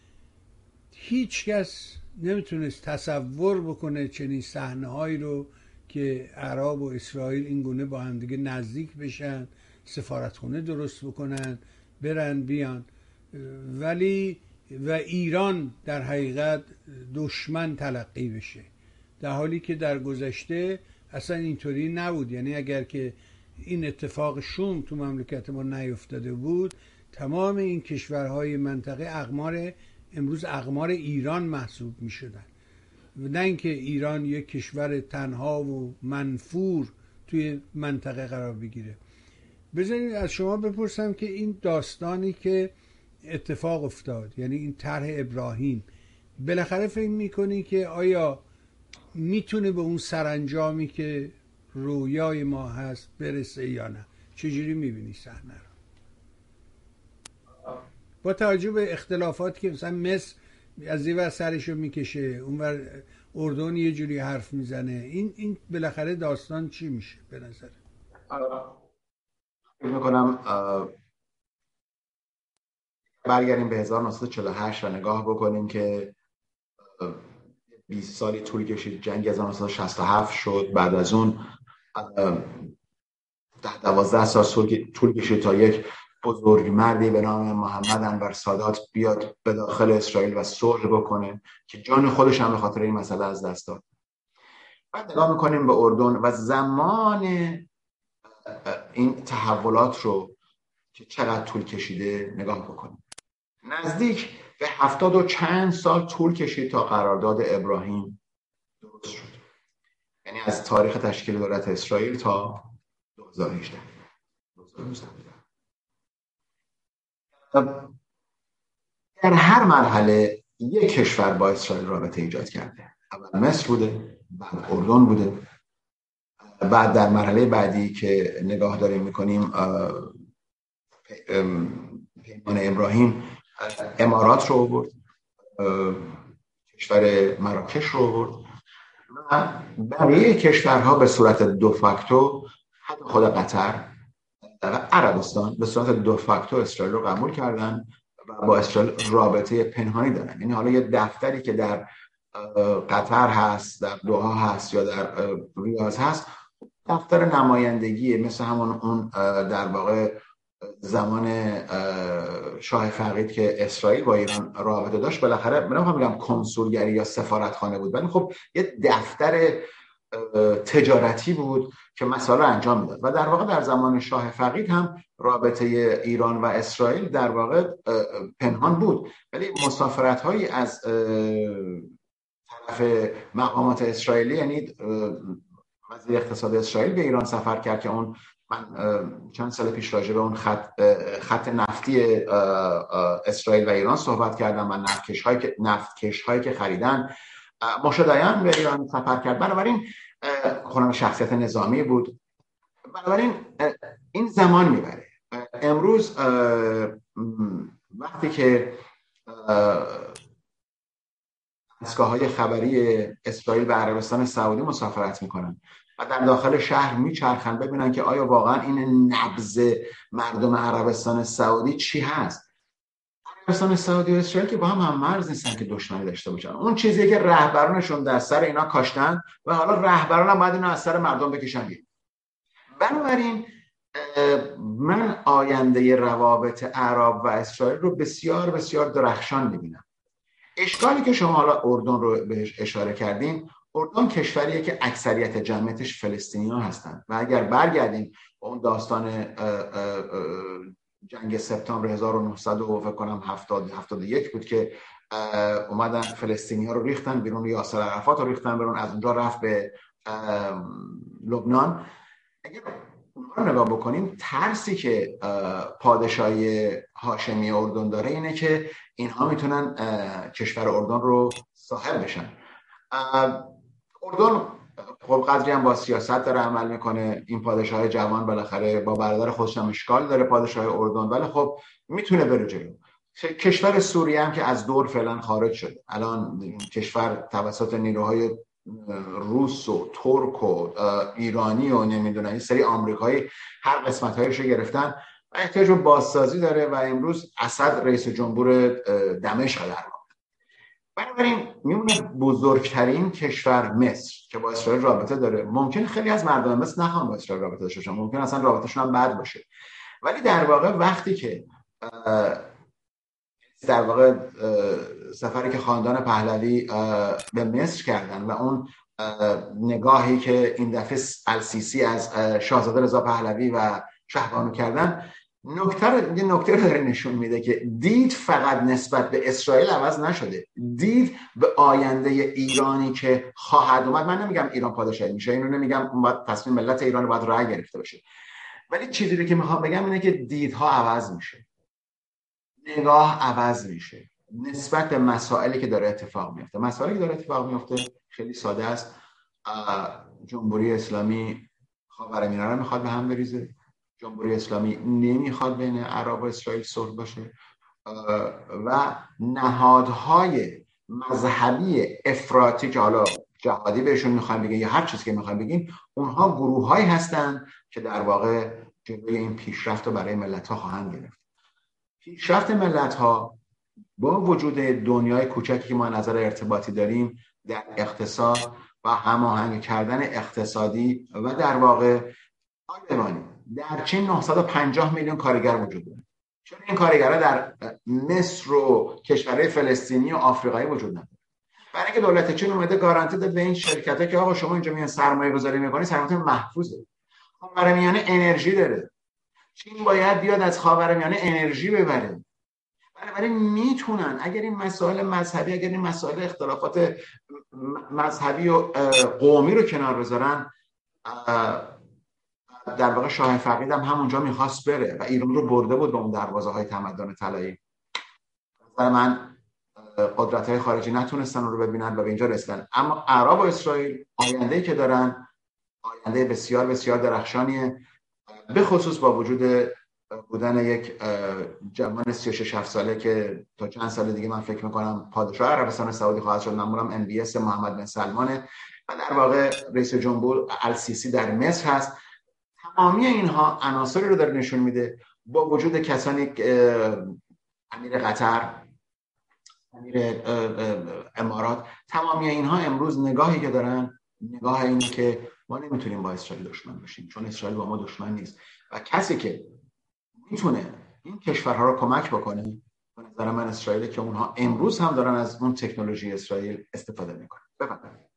[SPEAKER 2] هیچ کس نمیتونست تصور بکنه چنین صحنه‌هایی رو که عرب و اسرائیل این گونه با هم دیگه نزدیک بشن، سفارتخونه درست بکنن، برن بیان، ولی و ایران در حقیقت دشمن تلقی بشه، در حالی که در گذشته اصلا اینطوری نبود. یعنی اگر که این اتفاق شوم تو مملکت ما نیفتاده بود، تمام این کشورهای منطقه اقمار امروز اقمار ایران محسوب می شدن، نه اینکه ایران یک کشور تنها و منفور توی منطقه قرار بگیره. بذارید از شما بپرسم که این داستانی که اتفاق افتاد، یعنی این طرح ابراهیم، بالاخره فکر میکنی که آیا میتونه به اون سرانجامی که رویای ما هست برسه یا نه؟ چجوری میبینی صحنه رو با توجه به اختلافات که مثلا مصر از این ور سرشو میکشه، اون ور اردن یه جوری حرف میزنه، این این بالاخره داستان چی میشه به نظر؟
[SPEAKER 3] فکر میکنم برگردیم به هزار و نهصد و چهل و هشت و نگاه بکنیم که بیست سالی طول کشید، جنگ هزار و نهصد و شصت و هفت شد، بعد از اون ده دوازده سال طول کشید تا یک بزرگ مردی به نام محمد انور سادات بیاد به داخل اسرائیل و صلح بکنه که جان خودش هم به خاطر این مسئله از دست داد. بعد نگاه میکنیم به اردن و زمان این تحولات رو که چقدر طول کشیده نگاه بکنیم. نزدیک به هفتاد و چند سال طول کشید تا قرارداد ابراهیم درست شد، یعنی از تاریخ تشکیل دولت اسرائیل تا دو هزار و هجده. در هر مرحله یک کشور با اسرائیل رابطه ایجاد کرده. اول مصر بوده، بعد اردن بوده، بعد در مرحله بعدی که نگاه داریم میکنیم پیمان ابراهیم امارات رو آورد، کشور مراکش رو آورد و بقیه کشورها به صورت دو فاکتو، حتی خود قطر و عربستان به صورت دو فاکتو اسرائیل رو قبول کردن و با اسرائیل رابطه پنهانی دارن. یعنی حالا یه دفتری که در قطر هست، در دوحه هست یا در ریاض هست، دفتر نمایندگی مثل همون اون در واقع زمان شاه فقید که اسرائیل با ایران رابطه داشت، بالاخره من نمیخوام بگم کنسولگری یا سفارتخانه بود، ولی خب یه دفتر تجارتی بود که مسائل رو انجام میداد. و در واقع در زمان شاه فقید هم رابطه ایران و اسرائیل در واقع پنهان بود، ولی مسافرت هایی از طرف مقامات اسرائیلی، یعنی وزیر اقتصاد اسرائیل به ایران سفر کرد که اون من چند سال پیش راجع به اون خط خط نفتی اسرائیل و ایران صحبت کردم و نفتکش هایی که نفتکش هایی که خریدن. موشه دیان به ایران سفر کرد، بنابراین خودم شخصیت نظامی بود، بنابراین این زمان میبره. امروز وقتی که دستگاه‌های خبری اسرائیل به عربستان سعودی مسافرت میکنن و در داخل شهر میچرخن ببینن که آیا واقعا این نبض مردم عربستان سعودی چی هست. عربستان سعودی و اسرائیل که با هم هم مرز نیستن که دشمنی داشته باشن، اون چیزی که رهبرانشون در سر اینا کاشتن و حالا رهبران هم باید اینا از سر مردم بکشن بیرون. بنابراین من آینده روابط عرب و اسرائیل رو بسیار بسیار درخشان میبینم. اشکالی که شما حالا اردن رو بهش اشاره کردین، اردن کشوریه که اکثریت جمعیتش فلسطینی‌ها هستن و اگر برگردیم اون داستان اه اه اه جنگ سپتامبر هزار و نهصد و فکر کنم هفتاد هفتاد و یک بود که اومدن فلسطینی‌ها رو ریختن بیرون، یاسر عرفات رو ریختن بیرون، از اونجا رفت به لبنان. اگر اونها رو نگاه بکنیم، ترسی که پادشاهی هاشمی اردن داره اینه که اینها میتونن کشور اردن رو صاحب بشن. اردن خب قدری هم با سیاست داره عمل میکنه، این پادشاه جوان بالاخره با برادر خودش هم اشکال داره پادشاه اردن، ولی خب میتونه بره جلو. کشور سوریه هم که از دور فعلا خارج شده، الان کشور توسط نیروهای روس و ترک و ایرانی و نمیدونم این سری آمریکایی هر قسمت‌هایش رو گرفتن و احتیاج به بازسازی داره و امروز اسد رئیس جمهور دمشق در واقع. بنابراین میمونه بزرگترین کشور مصر که با اسرائیل رابطه داره. ممکن خیلی از مردم مصر نخوان با اسرائیل رابطه داشته باشن، ممکن اصلا رابطه‌شون هم بد باشه، ولی در واقع وقتی که در واقع سفری که خاندان پهلوی به مصر کردن و اون نگاهی که این دفعه السیسی از شاهزاده رضا پهلوی و شهبانو کردن، نکته رو یه نکته رو داره نشون میده که دید فقط نسبت به اسرائیل عوض نشده، دید به آینده ایرانی که خواهد اومد. من نمیگم ایران پادشاهی میشه، اینو نمیگم باید تصمیم ملت ایران رو باید رأی گرفته باشه، ولی چیزی رو که میخوام بگم اینه که دیدها عوض میشه، نگاه عوض میشه نسبت به مسائلی که داره اتفاق میفته. مسائلی که داره اتفاق میفته خیلی ساده است. جمهوری اسلامی خاورمیانه رو میخواد به هم بریزه، جمهوری اسلامی نمیخواد بین عرب و اسرائیل صلح باشه و نهادهای مذهبی افراطی که حالا جهادی بهشون میخوایم بگیم یا هر چیزی که میخوایم بگیم، اونها گروه‌هایی هستن که در واقع جلوی این پیشرفت رو برای ملت‌ها خواهند گرفت. پیشرفت ملت‌ها با وجود دنیای کوچکی که ما نظر ارتباطی داریم در اقتصاد و هماهنگ کردن اقتصادی و در واقع آلمانی در چین نهصد و پنجاه میلیون کارگر وجود داره. چون این کارگرها در مصر و کشورهای فلسطینی و آفریقایی وجود نداره. برای اینکه دولت چین اومده گارانتی داد به این شرکت‌ها که آقا شما اینجا میان سرمایه گذاری می‌کنید، سرمایه‌تون محفوظه. خاورمیانه انرژی داره. چین باید بیاد از خاورمیانه انرژی ببره. بنابراین میتونن اگر این مسائل مذهبی، اگر این مسائل اختلافات مذهبی و قومی رو کنار بذارن، در واقع شاه فقید هم همونجا میخواست بره و ایران رو برده بود به اون دروازه های تمدن طلایی. نظر من قدرت های خارجی نتونستن اون رو ببینن و به اینجا رسیدن. اما عرب و اسرائیل آینده‌ای که دارن آینده بسیار بسیار درخشانیه، به خصوص با وجود بودن یک جوان سی و شش هفت ساله که تا چند سال دیگه من فکر میکنم پادشاه عربستان سعودی خواهد شد، معمولا ام بی اس محمد بن سلمانه و در واقع رئیس جمهور السیسی در مصر هست. تمامی اینها عناصری رو داره نشون میده با وجود کسانی که امیر قطر امیر امارات، تمامی اینها امروز نگاهی که دارن، نگاه اینه که ما نمیتونیم با اسرائیل دشمن باشیم چون اسرائیل با ما دشمن نیست و کسی که میتونه این کشورها رو کمک بکنه به نظر من اسرائیل، که اونها امروز هم دارن از اون تکنولوژی اسرائیل استفاده میکنن. بفرمایید.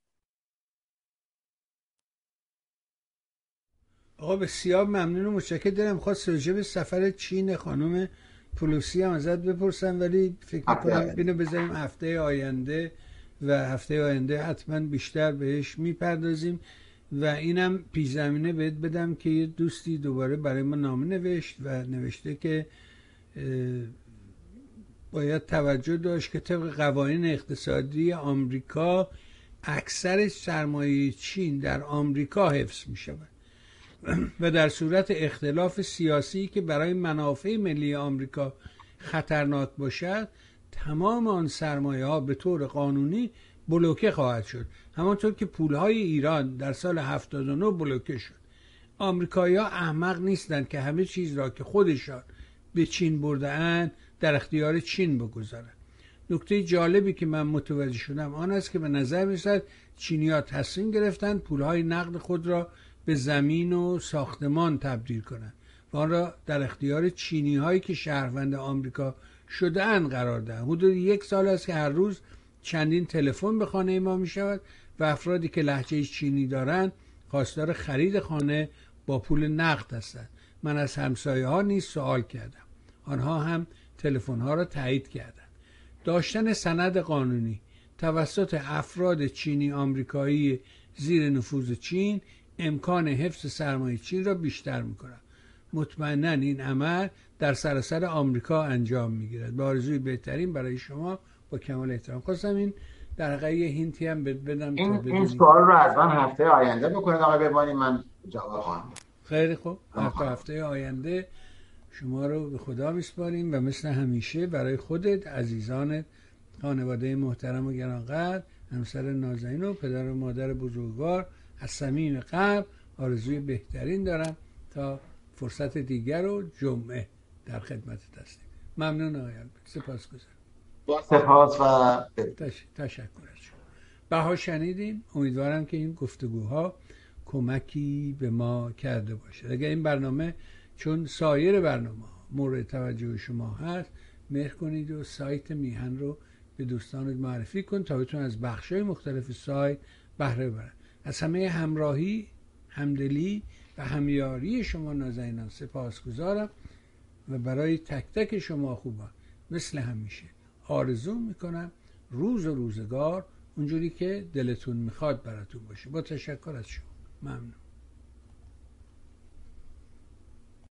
[SPEAKER 2] آقا بسیار ممنون و متشکرم. دلم خواست راجع به سفر چین خانم پولوسی هم ازت بپرسم، ولی فکر میکنم اینو بذاریم هفته آینده و هفته آینده حتما بیشتر بهش میپردازیم. و اینم پیش زمینه بهت بدم که یه دوستی دوباره برای ما نامه نوشت و نوشته که باید توجه داشت که طبق قوانین اقتصادی آمریکا اکثر سرمایه چین در آمریکا حفظ می شود و در صورت اختلاف سیاسی که برای منافع ملی آمریکا خطرناک باشد تمام آن سرمایه ها به طور قانونی بلوکه خواهد شد، همانطور که پولهای ایران در سال هفتاد و نه بلوکه شد. آمریکایی‌ها احمق نیستند که همه چیز را که خودشان به چین برده اند در اختیار چین بگذارند. نکته جالبی که من متوجه شدم آن است که به نظر می‌رسد چینی‌ها تصمیم گرفتند پولهای نقد خود را به زمین و ساختمان تبدیل کنند و آن را در اختیار چینی‌هایی که شهروند آمریکا شده‌اند قرار دهند. حدود یک سال است که هر روز چندین تلفن به خانه ما می‌شود و افرادی که لهجه چینی دارند خواستار خرید خانه با پول نقد هستند. من از همسایه‌ها نیز سوال کردم، آنها هم تلفن‌ها را تایید کردند. داشتن سند قانونی توسط افراد چینی آمریکایی زیر نفوذ چین امکان حفظ سرمایه چین را بیشتر می‌کند. مطمئناً این عمل در سراسر آمریکا انجام می‌گیرد. با آرزوی بهترین برای شما، با کمال احترام. خواستم این در حقیقت یه هینتی هم بدم
[SPEAKER 3] این
[SPEAKER 2] تا
[SPEAKER 3] این سوال رو از من هفته آینده بکنید آقای بهبانی، من جواب خواهم داد.
[SPEAKER 2] خیلی خوب. هفته هفته آینده شما رو به خدا میسپاریم و مثل همیشه برای خودت، عزیزانت، خانواده محترم و گرانقدر، همسر نازنین و پدر و مادر بزرگوار از صمیم قلب آرزوی بهترین دارم تا فرصت دیگر و جمعه در خدمتت هستیم. ممنون آقای البرت. سپاسگزارم.
[SPEAKER 3] با سپاس و
[SPEAKER 2] تش... تشکر از شما. بها شنیدیم. امیدوارم که این گفتگوها کمکی به ما کرده باشه. اگر این برنامه چون سایر برنامه مورد توجه شما هست، مهر کنید و سایت میهن رو به دوستانت معرفی کن تا بتونن از بخش‌های مختلف سایت بهره ببرن. از همه همراهی، همدلی و همیاری شما نازنینان سپاسگزارم و برای تک تک شما خوبان مثل همیشه آرزو میکنم روز و روزگار اونجوری که دلتون میخواد براتون باشه. با تشکر از شما. ممنون.